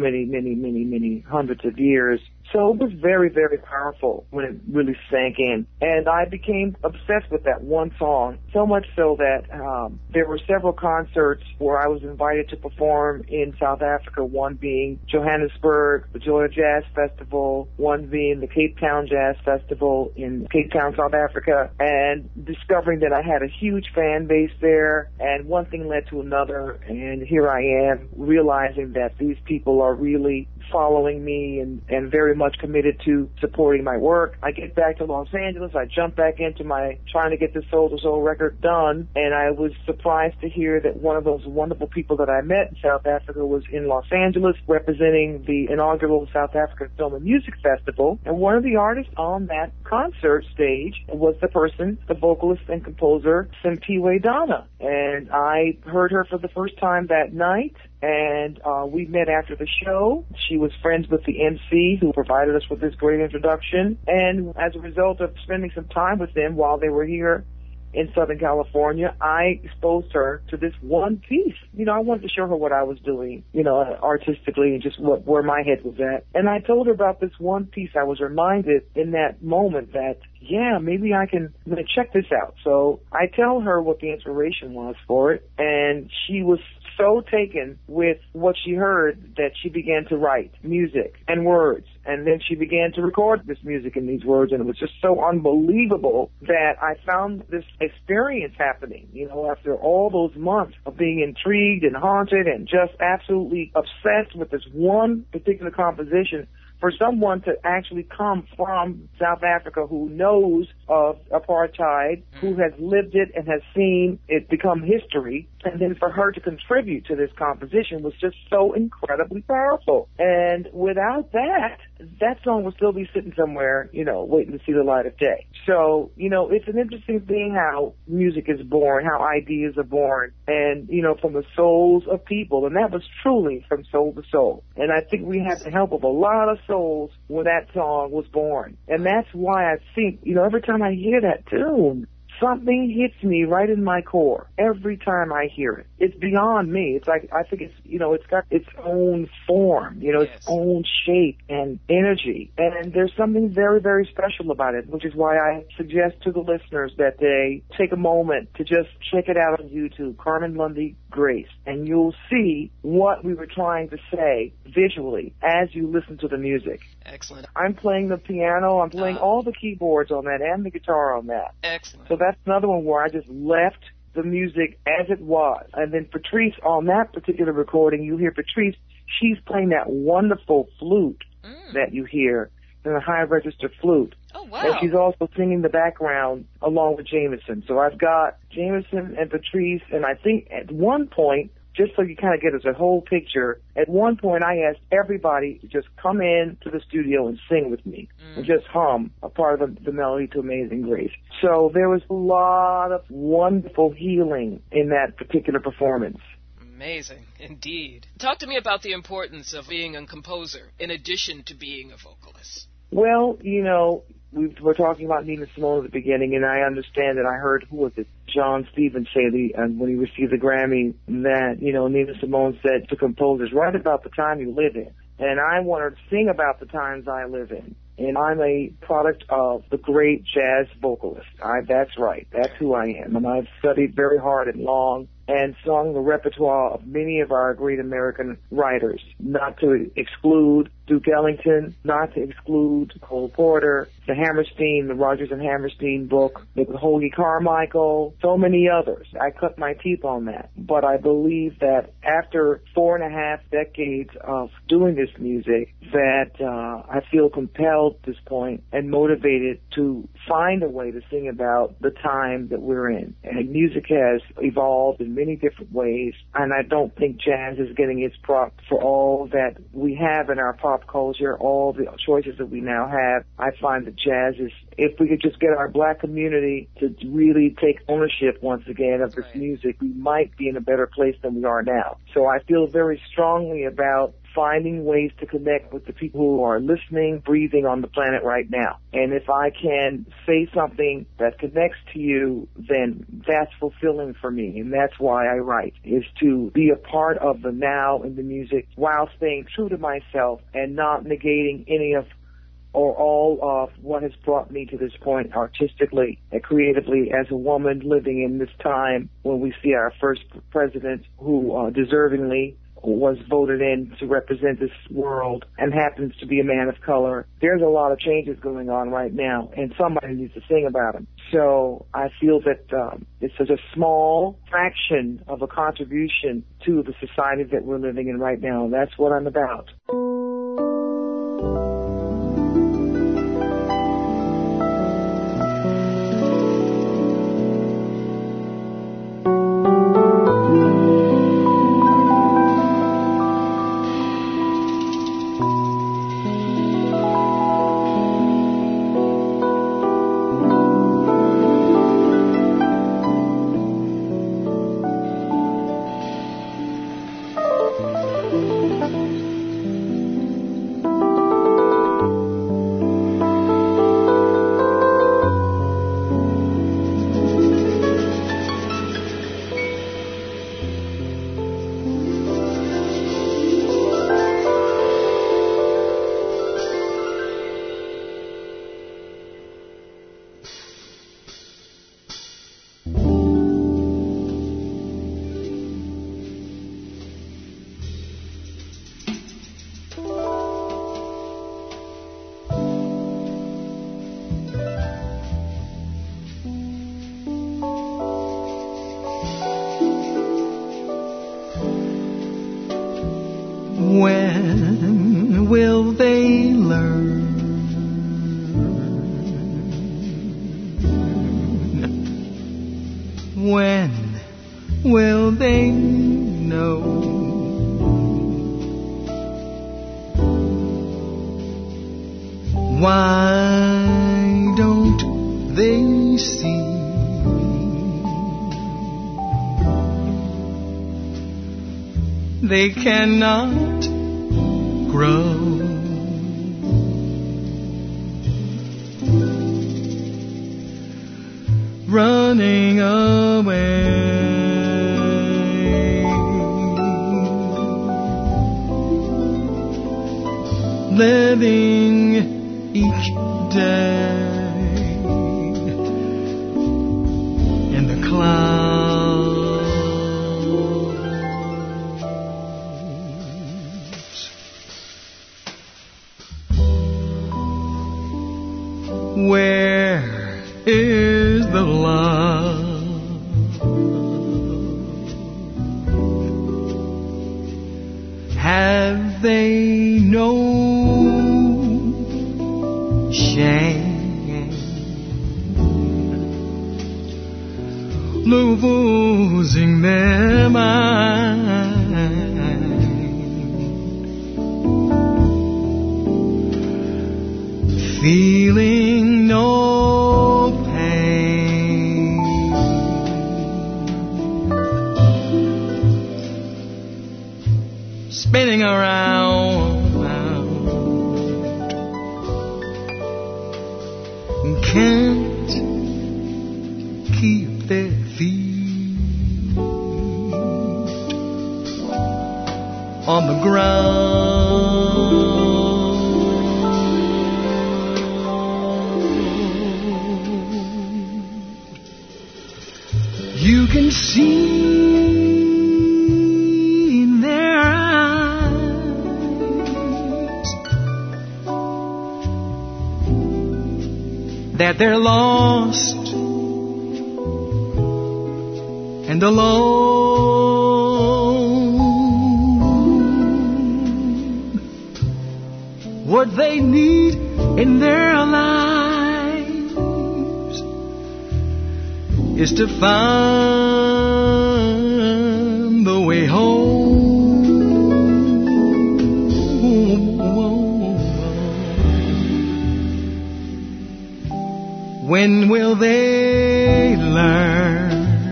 many hundreds of years. So it was very, very powerful when it really sank in. And I became obsessed with that one song, so much so that there were several concerts where I was invited to perform in South Africa, one being Johannesburg, the Joya Jazz Festival, one being the Cape Town Jazz Festival in Cape Town, South Africa, and discovering that I had a huge fan base there, and one thing led to another, and here I am realizing that these people are really following me and very much committed to supporting my work. I get back to Los Angeles. I jump back into my trying to get this Soul to Soul record done, and I was surprised to hear that one of those wonderful people that I met in South Africa was in Los Angeles representing the inaugural South African Film and Music Festival, and one of the artists on that concert stage was the vocalist and composer Simpiwe Dana, and I heard her for the first time that night, and we met after the show. She was friends with the MC who provided us with this great introduction, and as a result of spending some time with them while they were here in Southern California, I exposed her to this one piece. I wanted to show her what I was doing, artistically, and just where my head was at. And I told her about this one piece. I was reminded in that moment that, maybe I'm going to check this out. So I tell her what the inspiration was for it, and she was so taken with what she heard that she began to write music and words. And then she began to record this music and these words, and it was just so unbelievable that I found this experience happening, after all those months of being intrigued and haunted and just absolutely obsessed with this one particular composition. For someone to actually come from South Africa who knows of apartheid, who has lived it and has seen it become history, and then for her to contribute to this composition was just so incredibly powerful. And without that song would still be sitting somewhere, waiting to see the light of day. So, it's an interesting thing how music is born, how ideas are born, and, from the souls of people. And that was truly from soul to soul. And I think we had the help of a lot of souls when that song was born. And that's why I think, every time I hear that tune, something hits me right in my core every time I hear it. It's beyond me. It's like, I think it's, it's got its own form, its own shape and energy. And there's something very, very special about it, which is why I suggest to the listeners that they take a moment to just check it out on YouTube, Carmen Lundy Grace, and you'll see what we were trying to say visually as you listen to the music. Excellent. I'm playing the piano, I'm playing all the keyboards on that and the guitar on that. Excellent. So that's another one where I just left the music as it was. And then Patrice, on that particular recording, you hear Patrice, she's playing that wonderful flute that you hear, the high register flute. Oh, wow. And she's also singing the background along with Jameson. So I've got Jameson and Patrice, and I think at one point just so you kind of get us a whole picture, at one point I asked everybody to just come in to the studio and sing with me and just hum a part of the melody to Amazing Grace. So there was a lot of wonderful healing in that particular performance. Amazing, indeed. Talk to me about the importance of being a composer in addition to being a vocalist. Well, you know, we were talking about Nina Simone at the beginning, and I understand that I heard, who was it, John Stevens say when he received the Grammy, that, you know, Nina Simone said to composers, write about the time you live in. And I want to sing about the times I live in. And I'm a product of the great jazz vocalist. That's right. That's who I am. And I've studied very hard and long and sung the repertoire of many of our great American writers, not to exclude Duke Ellington, not to exclude Cole Porter, the Hammerstein, the Rodgers and Hammerstein book, the Hoagy Carmichael, so many others. I cut my teeth on that. But I believe that after 4.5 decades of doing this music, that I feel compelled at this point and motivated to find a way to sing about the time that we're in. And music has evolved in many different ways, and I don't think jazz is getting its prop for all that we have in our pop culture, all the choices that we now have. I find that jazz is, if we could just get our black community to really take ownership once again of this music, we might be in a better place than we are now. So I feel very strongly about finding ways to connect with the people who are listening, breathing on the planet right now. And if I can say something that connects to you, then that's fulfilling for me. And that's why I write, is to be a part of the now in the music while staying true to myself and not negating any of or all of what has brought me to this point artistically and creatively as a woman living in this time when we see our first president who deservingly was voted in to represent this world and happens to be a man of color. There's a lot of changes going on right now, and somebody needs to sing about them. So I feel that it's such a small fraction of a contribution to the society that we're living in right now. That's what I'm about. When will they learn? When will they know? Why don't they see? They cannot grow. Running away, living each day in the clouds. Where is the love? Have they no shame? Losing their mind spinning around. Can't keep their feet on the ground. You can see in their eyes that they're lost and alone. What they need in their lives is to find the way home. When will they learn?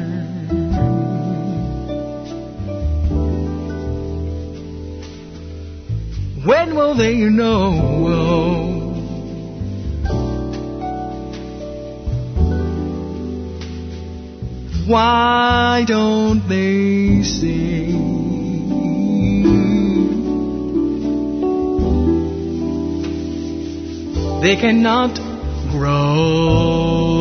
When will they know? Why don't they sing? They cannot grow.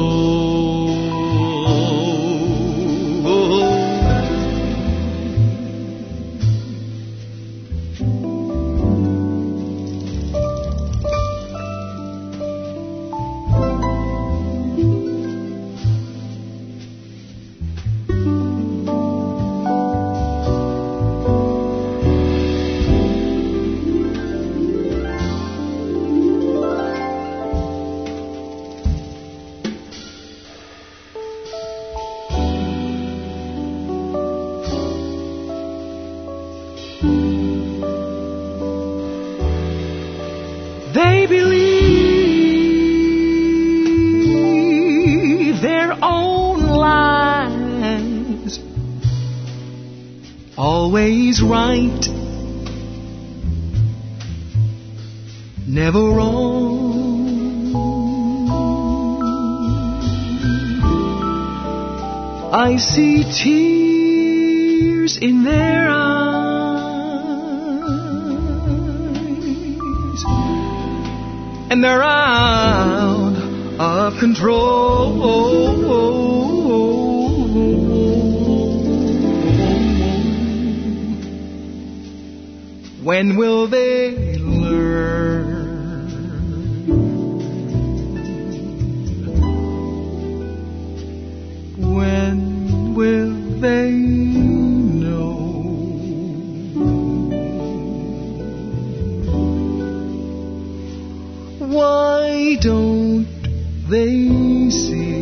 They believe their own lies, always right, never wrong. I see tears in their eyes, and they're out of control. When will they learn? When will they know? Why don't they see?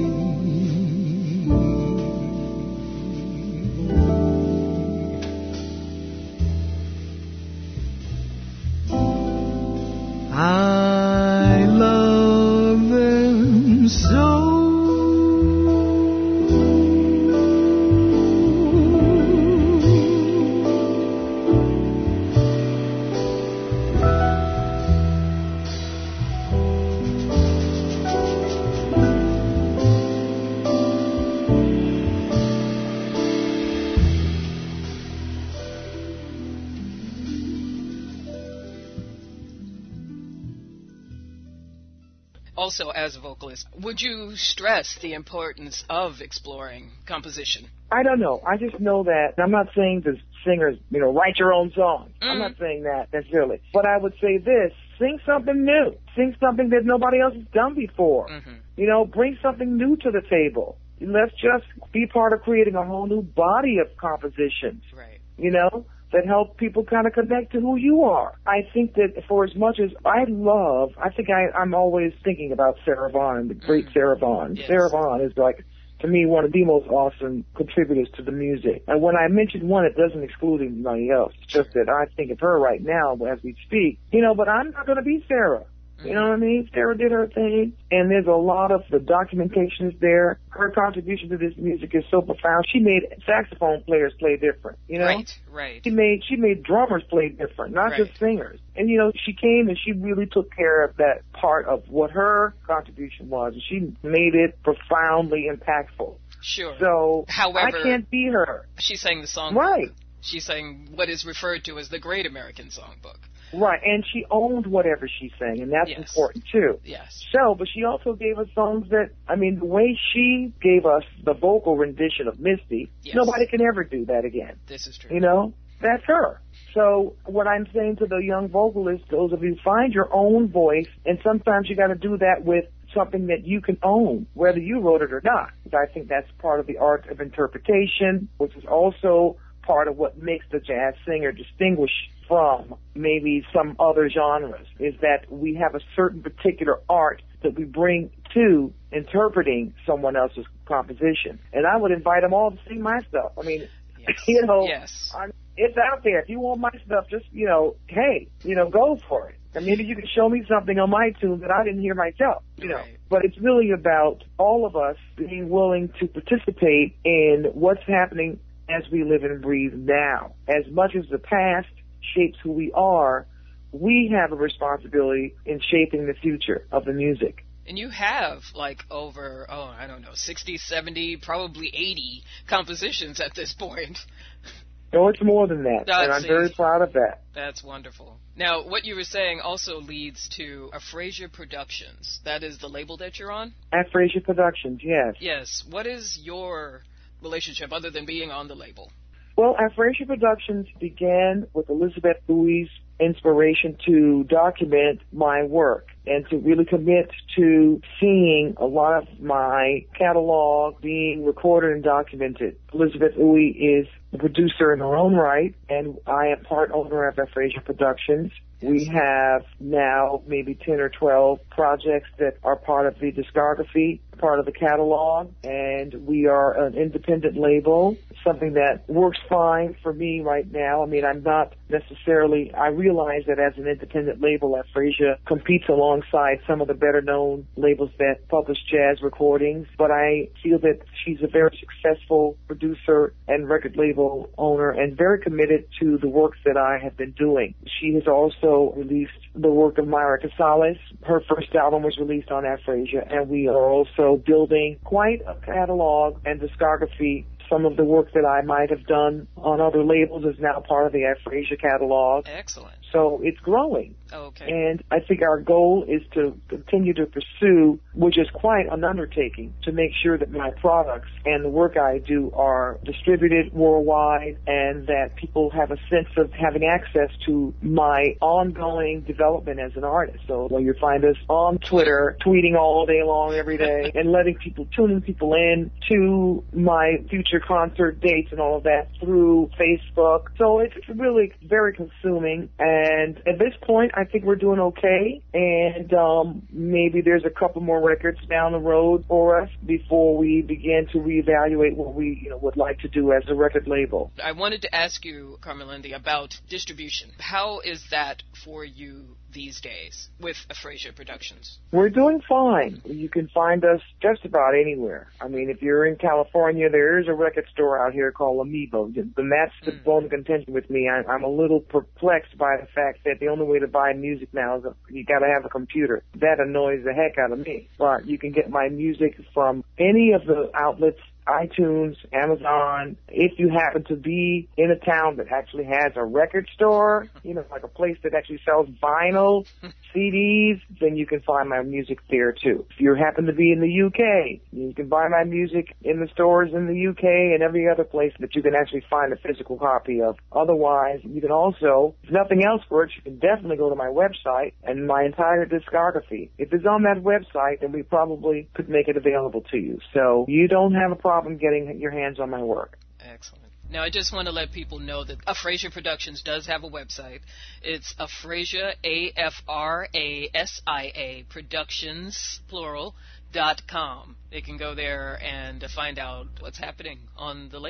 I love them so. Also, as a vocalist, would you stress the importance of exploring composition? I don't know. I just know that I'm not saying to singers, write your own song. I'm not saying that necessarily. But I would say this, sing something new. Sing something that nobody else has done before. Bring something new to the table. Let's just be part of creating a whole new body of compositions. Right. That help people kind of connect to who you are. I think that for as much as I'm always thinking about Sarah Vaughan, the great Sarah Vaughan. Yes. Sarah Vaughan is to me, one of the most awesome contributors to the music. And when I mention one, it doesn't exclude anybody else. It's just that I think of her right now as we speak. But I'm not going to be Sarah. You know what I mean? Sarah did her thing, and there's a lot of the documentation is there. Her contribution to this music is so profound. She made saxophone players play different, you know? Right. She made drummers play different, not just singers. And, you know, she came and she really took care of that part of what her contribution was. And she made it profoundly impactful. Sure. So, however, I can't be her. She sang the songbook. Right. She sang what is referred to as the Great American Songbook. Right, and she owned whatever she sang, and that's important, too. Yes. So, but she also gave us songs that, I mean, the way she gave us the vocal rendition of Misty, nobody can ever do that again. This is true. You know? That's her. So what I'm saying to the young vocalists, those of you, find your own voice, and sometimes you got to do that with something that you can own, whether you wrote it or not. I think that's part of the art of interpretation, which is also part of what makes the jazz singer distinguish from maybe some other genres, is that we have a certain particular art that we bring to interpreting someone else's composition. And I would invite them all to sing my stuff. I mean, you know, it's out there. If you want my stuff, just, you know, hey, you know, go for it. And maybe you can show me something on my tune that I didn't hear myself, you know. But it's really about all of us being willing to participate in what's happening as we live and breathe now. As much as the past shapes who we are, we have a responsibility in shaping the future of the music. And you have, like, over, 60, 70, probably 80 compositions at this point. No, it's more than that, and I'm very proud of that. That's wonderful. Now, what you were saying also leads to Afrasia Productions. That is the label that you're on? Afrasia Productions, yes. Yes. What is your relationship other than being on the label? Well, Afrasia Productions began with Elizabeth Louis' inspiration to document my work and to really commit to seeing a lot of my catalog being recorded and documented. Elizabeth Louis is a producer in her own right, and I am part owner of Afrasia Productions. We have now maybe 10 or 12 projects that are part of the discography, part of the catalog, and we are an independent label, something that works fine for me right now. I mean, I'm not necessarily, I realize that as an independent label, Afrasia competes alongside some of the better-known labels that publish jazz recordings, but I feel that she's a very successful producer and record label owner and very committed to the work that I have been doing. She has also released the work of Myra Casales. Her first album was released on Afrasia, and we are also building quite a catalog and discography. Some of the work that I might have done on other labels is now part of the Afrasia catalog. Excellent. So it's growing. Okay. And I think our goal is to continue to pursue, which is quite an undertaking, to make sure that my products and the work I do are distributed worldwide and that people have a sense of having access to my ongoing development as an artist. So you find us on Twitter, tweeting all day long every day and tuning people in to my future concert dates and all of that through Facebook. So it's really very consuming. And at this point, I think we're doing okay. And maybe there's a couple more records down the road for us before we begin to reevaluate what we would like to do as a record label. I wanted to ask you, Carmelindy, about distribution. How is that for you these days with Afrasia Productions? We're doing fine. You can find us just about anywhere. I mean, if you're in California, there is a record store out here called Amiibo, and that's the bone of contention with me. I'm a little perplexed by the fact that the only way to buy music now is you got to have a computer. That annoys the heck out of me. But you can get my music from any of the outlets, iTunes, Amazon. If you happen to be in a town that actually has a record store, like a place that actually sells vinyl, CDs, then you can find my music there too. If you happen to be in the UK, you can buy my music in the stores in the UK and every other place that you can actually find a physical copy of. Otherwise, you can also, if nothing else works, you can definitely go to my website and my entire discography. If it's on that website, then we probably could make it available to you. So you don't have a problem getting your hands on my work. Excellent. Now, I just want to let people know that Afrasia Productions does have a website. It's Afrasia, AFRASIA, Productions, plural, .com. They can go there and find out what's happening on the label.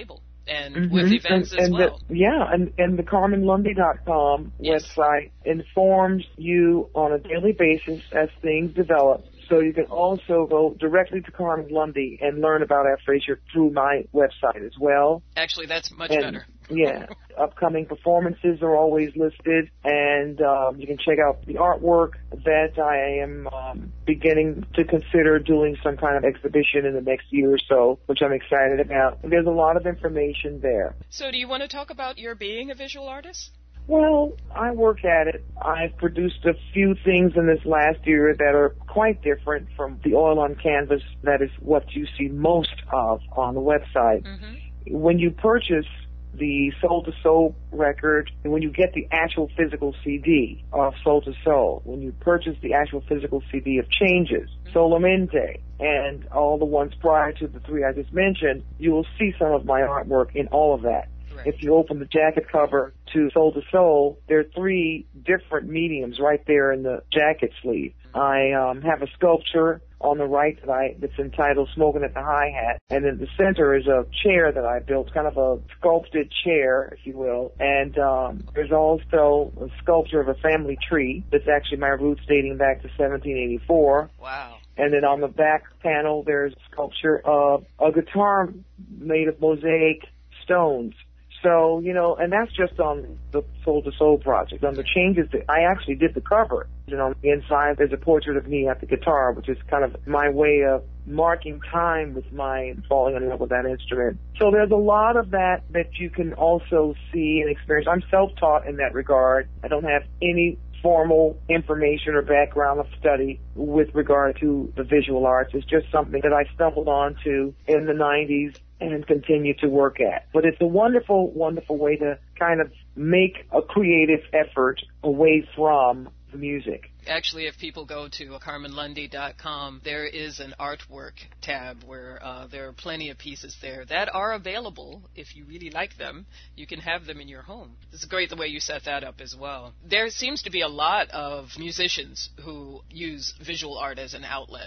and with events as well. And the CarmenLundy.com website informs you on a daily basis as things develop. So you can also go directly to Carmen Lundy and learn about Aphasia through my website as well. Actually, that's much better. Yeah. Upcoming performances are always listed, and you can check out the artwork that I am beginning to consider doing some kind of exhibition in the next year or so, which I'm excited about. There's a lot of information there. So do you want to talk about your being a visual artist? Well, I work at it. I've produced a few things in this last year that are quite different from the oil on canvas. That is what you see most of on the website. Mm-hmm. When you purchase the Soul to Soul record, when you get the actual physical CD of Soul to Soul, when you purchase the actual physical CD of Changes, Solamente, and all the ones prior to the three I just mentioned, you will see some of my artwork in all of that. If you open the jacket cover to Soul, there are three different mediums right there in the jacket sleeve. I have a sculpture on the right that's entitled Smoking at the Hi-Hat, and in the center is a chair that I built, kind of a sculpted chair, if you will, and there's also a sculpture of a family tree that's actually my roots dating back to 1784. Wow. And then on the back panel, there's a sculpture of a guitar made of mosaic stones. So, and that's just on the Soul to Soul project. On the Changes, I actually did the cover. And on the inside, there's a portrait of me at the guitar, which is kind of my way of marking time with my falling in love with that instrument. So there's a lot of that you can also see and experience. I'm self-taught in that regard. I don't have any formal information or background of study with regard to the visual arts. It's just something that I stumbled onto in the 90s and continue to work at. But it's a wonderful, wonderful way to kind of make a creative effort away from the music. Actually, if people go to CarmenLundy.com, there is an artwork tab where there are plenty of pieces there that are available. If you really like them, you can have them in your home. It's great the way you set that up as well. There seems to be a lot of musicians who use visual art as an outlet,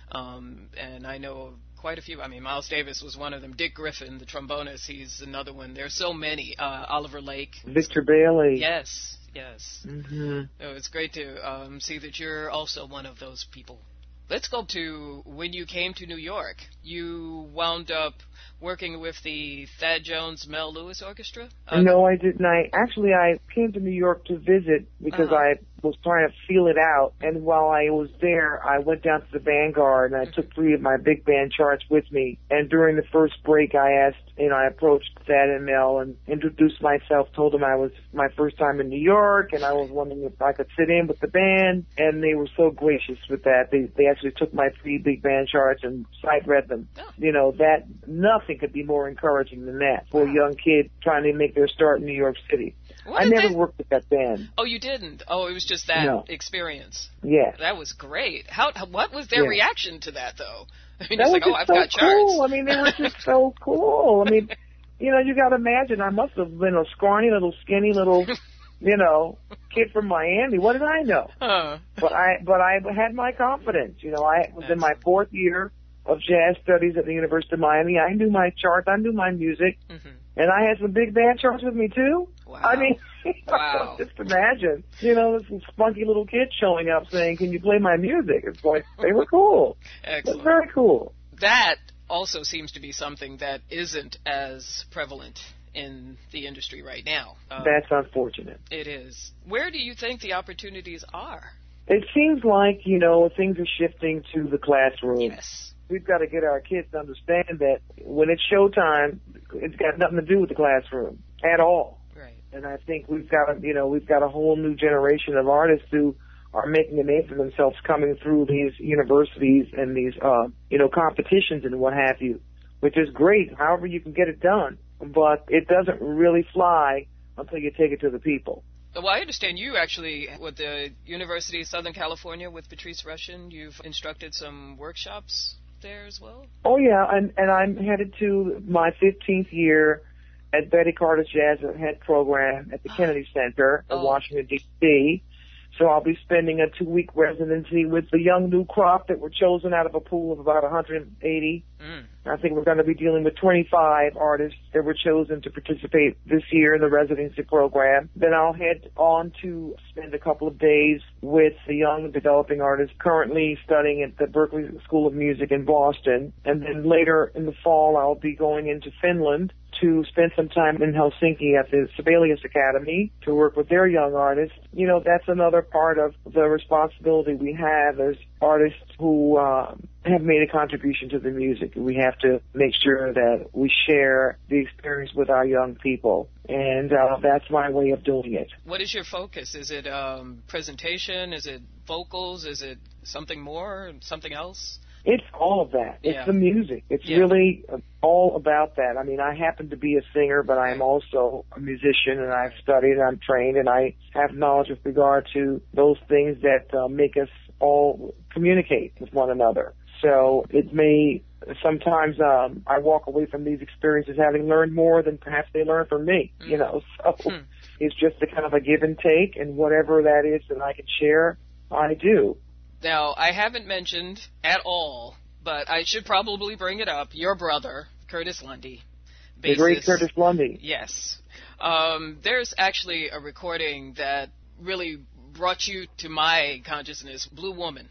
and I know quite a few. I mean, Miles Davis was one of them. Dick Griffin, the trombonist, he's another one. There's so many. Oliver Lake. Victor Bailey. Yes. Mm-hmm. So it's great to see that you're also one of those people. Let's go to when you came to New York. You wound up working with the Thad Jones, Mel Lewis Orchestra? No, I didn't. I came to New York to visit because I was trying to feel it out. And while I was there, I went down to the Vanguard and I took 3 of my big band charts with me. And during the first break, I approached Thad and Mel and introduced myself, told them I was my first time in New York and I was wondering if I could sit in with the band. And they were so gracious with that. They actually took my 3 big band charts and sight read them. That nothing could be more encouraging than that for a young kid trying to make their start in New York City. I never worked with that band. Oh, you didn't? Oh, it was just that experience. Yeah. That was great. What was their reaction to that, though? I mean, that it's was like, just I've so got cool. charts. I mean, they were just so cool. I mean, you got to imagine I must have been a scrawny little, skinny little, kid from Miami. What did I know? But I had my confidence. I was in my 4th year of jazz studies at the University of Miami. I knew my charts. I knew my music. Mm-hmm. And I had some big band charts with me, too. Wow. I mean, wow. Just imagine, this spunky little kid showing up saying, can you play my music? It's like, they were cool. Excellent. It's very cool. That also seems to be something that isn't as prevalent in the industry right now. That's unfortunate. It is. Where do you think the opportunities are? It seems like, things are shifting to the classroom. Yes. We've got to get our kids to understand that when it's showtime, it's got nothing to do with the classroom at all. Right. And I think we've got a whole new generation of artists who are making a name for themselves coming through these universities and these, competitions and what have you, which is great, however you can get it done. But it doesn't really fly until you take it to the people. Well, I understand you actually, with the University of Southern California with Patrice Rushen, you've instructed some workshops there as well? Oh, yeah, and I'm headed to my 15th year at Betty Carter's Jazz Head Program at the Kennedy Center in Washington, D.C. So I'll be spending a 2-week residency with the young new crop that were chosen out of a pool of about 180. I think we're going to be dealing with 25 artists that were chosen to participate this year in the residency program. Then I'll head on to spend a couple of days with the young developing artists currently studying at the Berklee School of Music in Boston. And then later in the fall, I'll be going into Finland to spend some time in Helsinki at the Sibelius Academy to work with their young artists. You know, that's another part of the responsibility we have as artists who have made a contribution to the music. We have to make sure that we share the experience with our young people, and that's my way of doing it. What is your focus? Is it presentation? Is it vocals? Is it something more? Something else? It's all of that. It's the music. It's really all about that. I mean, I happen to be a singer, but I am also a musician, and I've studied, and I'm trained, and I have knowledge with regard to those things that make us all communicate with one another. So it may sometimes I walk away from these experiences having learned more than perhaps they learned from me, you know. So it's just a kind of a give and take, and whatever that is that I can share, I do. Now, I haven't mentioned at all, but I should probably bring it up, your brother, Curtis Lundy. The great Curtis Lundy. Yes. There's actually a recording that really brought you to my consciousness, Blue Woman.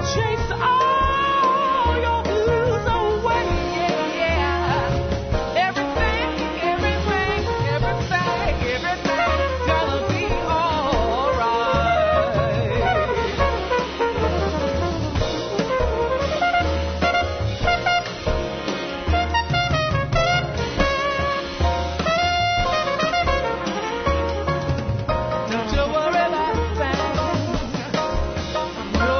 chase all your blues away. Yeah. Everything's gonna be Don't you worry about a thing. No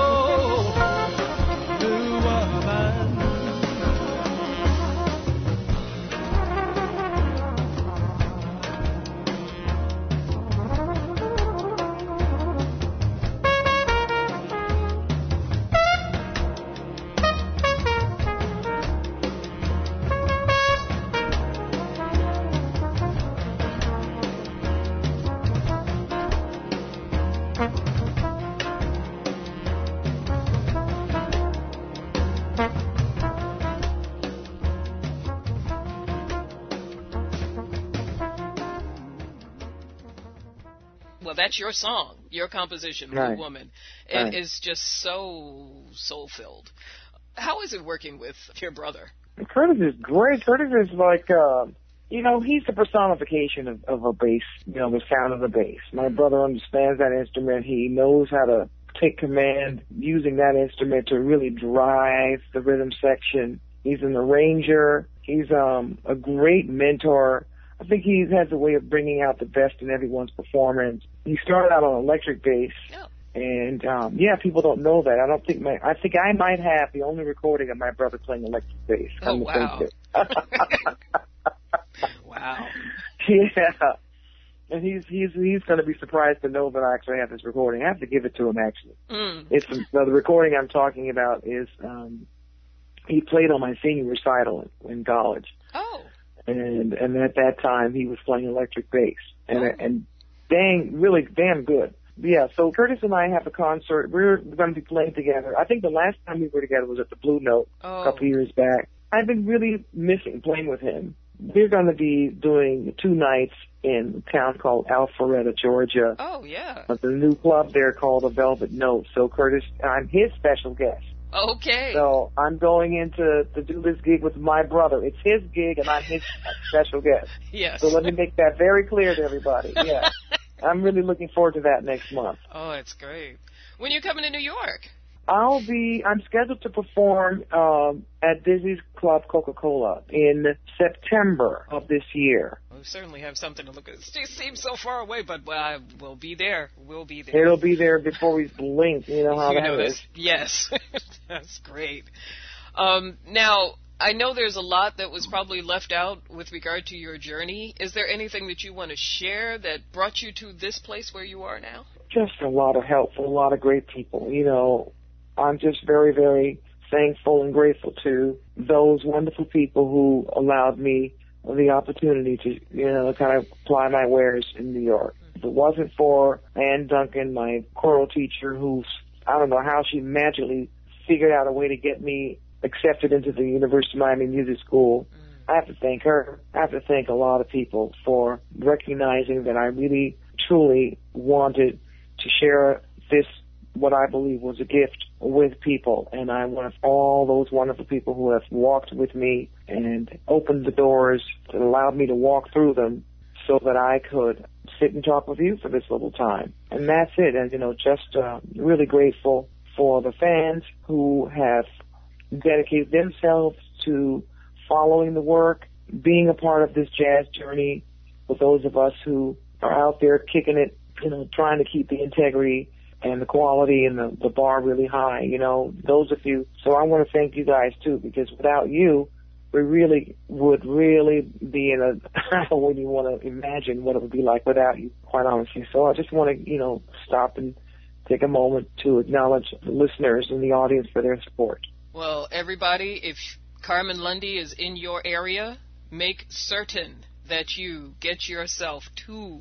woman. Well, that's your song, your composition, Right. Blue Woman. Right. It is just so soul-filled. How is it working with your brother? Curtis is great. Curtis is like, he's the personification of a bass, the sound of the bass. My brother understands that instrument. He knows how to take command using that instrument to really drive the rhythm section. He's an arranger. He's a great mentor. I think he has a way of bringing out the best in everyone's performance. He started out on electric bass. Oh. And, people don't know that. I think I might have the only recording of my brother playing electric bass. Oh, wow. Wow. Yeah. And he's going to be surprised to know that I actually have this recording. I have to give it to him, actually. The recording I'm talking about is, he played on my senior recital in college. Oh. And at that time he was playing electric bass. And really damn good. Yeah, so Curtis and I have a concert. We're going to be playing together. I think the last time we were together was at the Blue Note a couple years back. I've been really missing playing with him. We're going to be doing 2 nights in a town called Alpharetta, Georgia. Oh, yeah. At the new club there called the Velvet Note. So Curtis, I'm his special guest. Okay. So I'm going in to do this gig with my brother. It's his gig and I'm his special guest. Yes. So let me make that very clear to everybody. Yeah. I'm really looking forward to that next month. Oh, it's great. When are you coming to New York? I'm scheduled to perform at Dizzy's Club Coca-Cola in September of this year. We certainly have something to look at. It seems so far away, but we'll be there. We'll be there. It'll be there before we blink. You know how that is. Yes. That's great. Now, I know there's a lot that was probably left out with regard to your journey. Is there anything that you want to share that brought you to this place where you are now? Just a lot of help from a lot of great people. I'm just very, very thankful and grateful to those wonderful people who allowed me the opportunity to, kind of apply my wares in New York. If it wasn't for Ann Duncan, my choral teacher, I don't know how she magically figured out a way to get me accepted into the University of Miami Music School. I have to thank her. I have to thank a lot of people for recognizing that I really, truly wanted to share this, what I believe was a gift, with people. And I want all those wonderful people who have walked with me and opened the doors that allowed me to walk through them so that I could sit and talk with you for this little time. And that's it. And, just really grateful for the fans who have dedicated themselves to following the work, being a part of this jazz journey, with those of us who are out there kicking it, trying to keep the integrity and the quality and the bar really high, those of you. So I want to thank you guys too, because without you, we really would be in I don't even want to imagine what it would be like without you, quite honestly. So I just want to, stop and take a moment to acknowledge the listeners and the audience for their support. Well, everybody, if Carmen Lundy is in your area, make certain that you get yourself to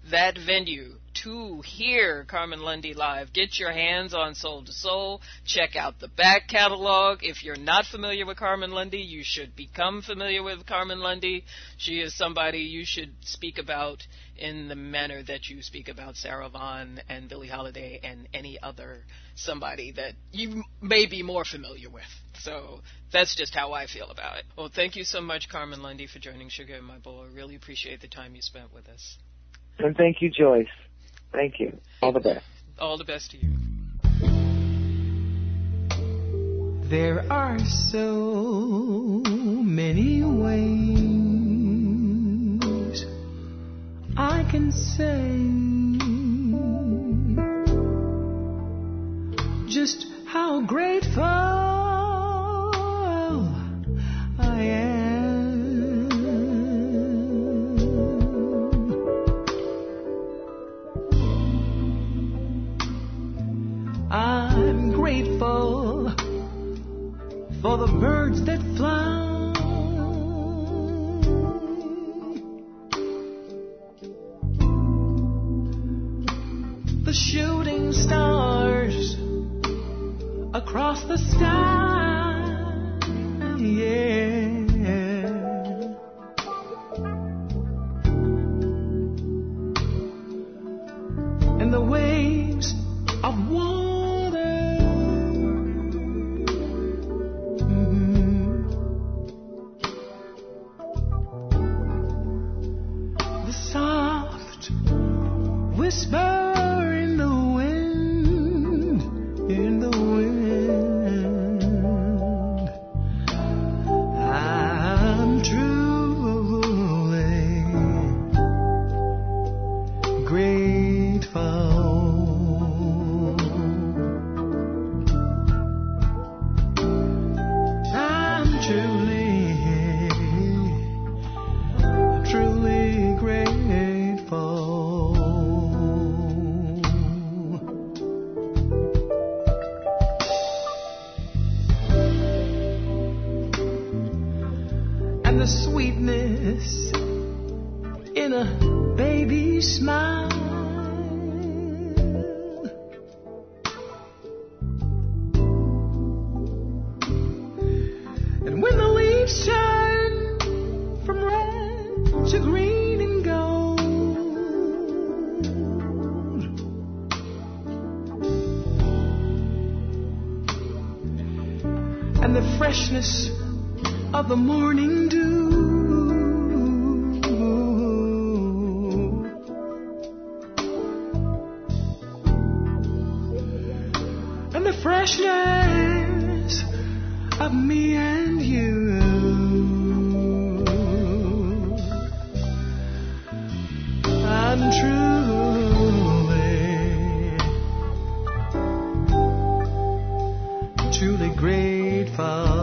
that venue to hear Carmen Lundy live. Get your hands on Soul to Soul. Check out the back catalog. If you're not familiar with Carmen Lundy, you should become familiar with Carmen Lundy. She is somebody you should speak about in the manner that you speak about Sarah Vaughan and Billie Holiday and any other somebody that you may be more familiar with. So that's just how I feel about it. Well, thank you so much, Carmen Lundy, for joining Sugar in My Bowl. I really appreciate the time you spent with us. And thank you, Joyce. Thank you. All the best. All the best to you. There are so many ways I can say just how grateful I am. I'm grateful for the birds that fly, the shooting stars across the sky, yeah. And the waves of water. Whisper in the wind, in the wind. I'm truly grateful. I'm truly grateful. The sweetness in a baby's smile, and when the leaves turn from red to green and gold, and the freshness of the morning dew, and the freshness of me and you. I'm truly grateful.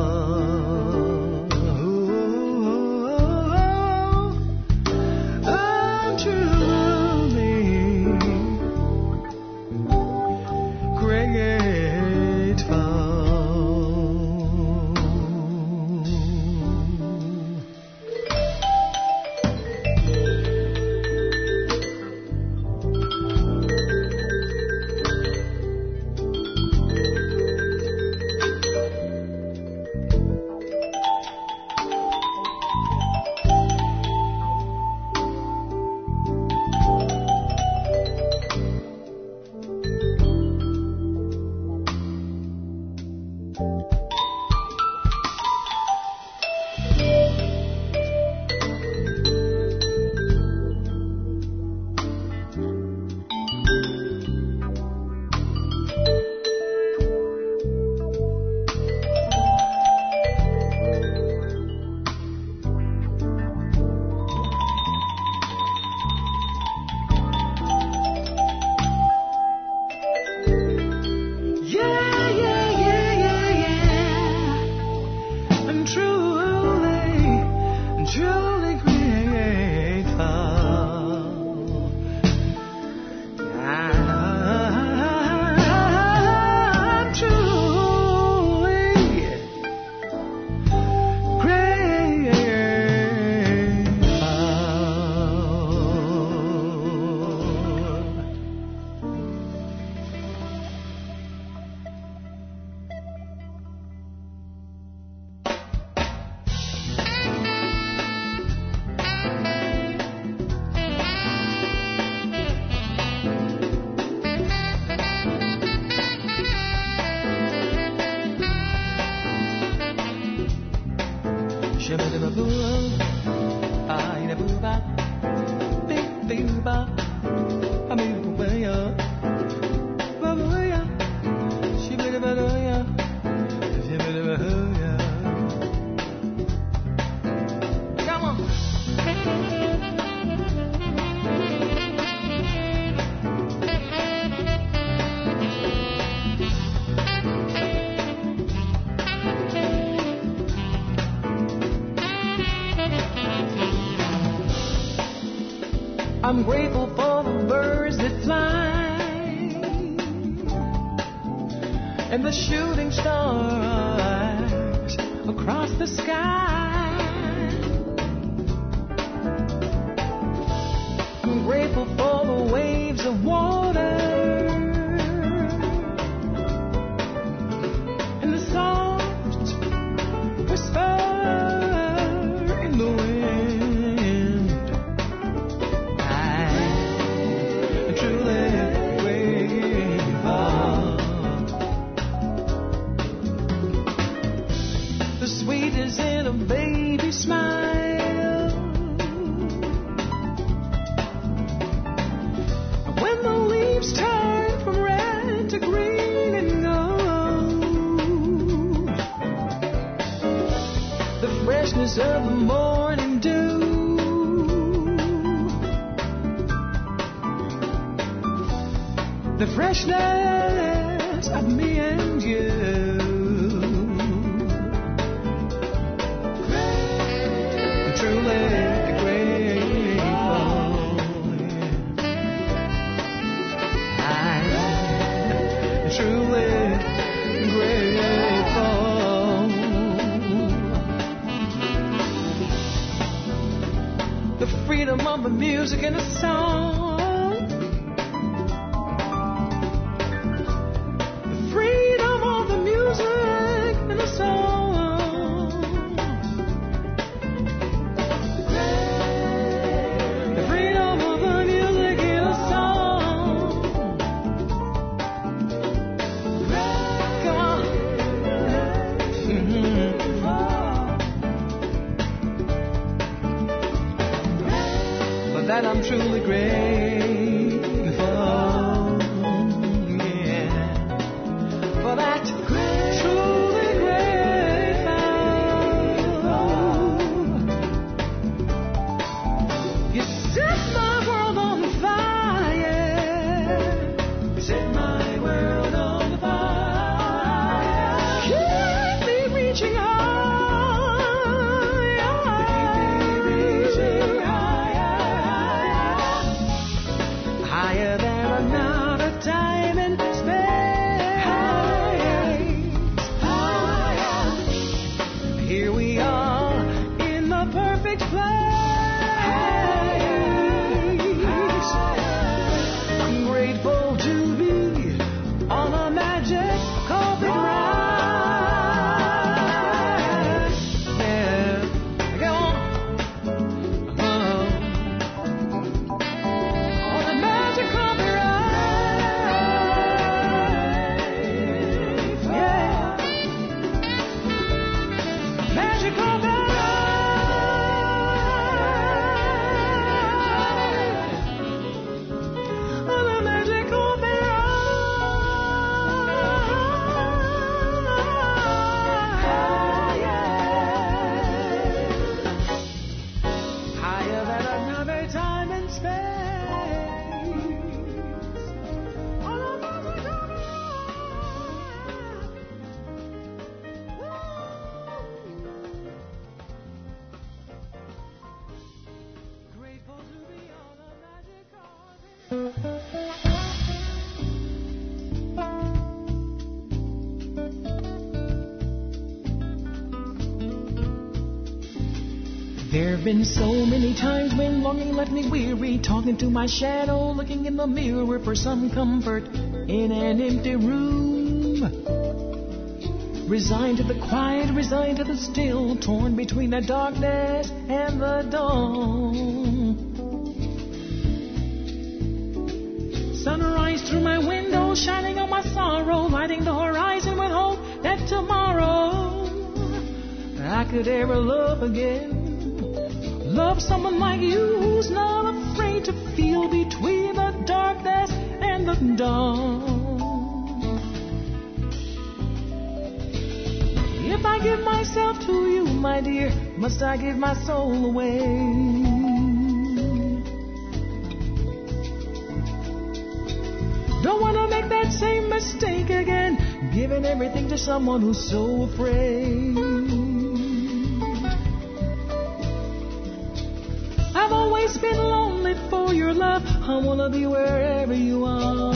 I'm grateful for the birds that fly and the shooting stars across the sky. I'm grateful for the waves of water and the soft whisper in the wind. In a baby smile, when the leaves turn from red to green and gold, the freshness of the morning dew, the freshness of me and you. Freedom of the music and the song, the freedom of the music and the song, the freedom of the music and the song. Come on. That I'm truly grateful, yeah, for that truly grateful. You set my world on fire, you set my world on fire, keep me reaching high. There've been so many times when longing left me weary, talking to my shadow, looking in the mirror for some comfort in an empty room. Resigned to the quiet, resigned to the still, torn between the darkness and the dawn. Sunrise through my window, shining on my sorrow, lighting the horizon with hope that tomorrow I I could ever love again. Love someone like you who's not afraid to feel between the darkness and the dawn. If I give myself to you, my dear, must I give my soul away? Don't want to make that same mistake again, giving everything to someone who's so afraid. I've always been lonely for your love. I want to be wherever you are.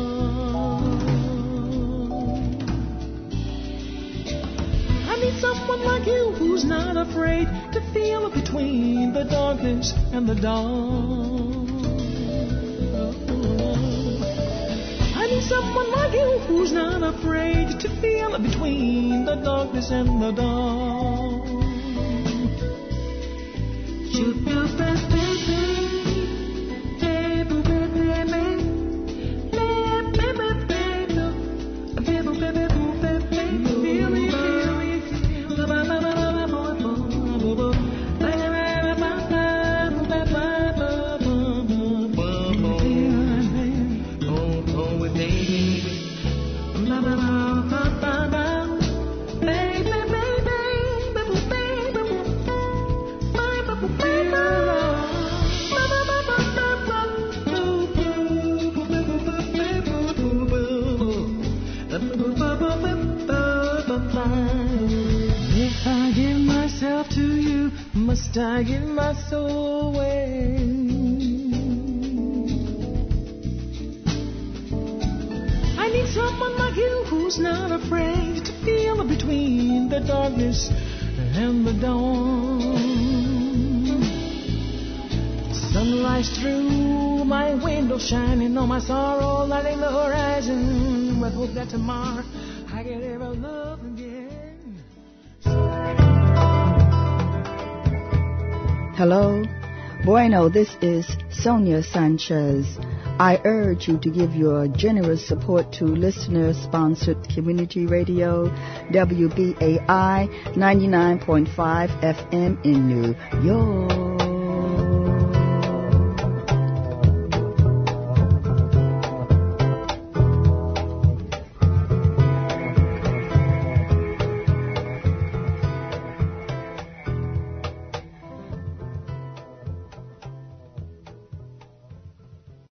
I need someone like you who's not afraid to feel between the darkness and the dawn. I need someone like you who's not afraid to feel between the darkness and the dawn. If I give myself to you, must I give my soul away? I need someone like you who's not afraid to feel between the darkness and the dawn. Sunrise through my window shining on my sorrow, lighting the horizon with hope that tomorrow I can ever love again. Hello. Bueno, this is Sonia Sanchez. I urge you to give your generous support to listener-sponsored community radio, WBAI 99.5 FM in New York.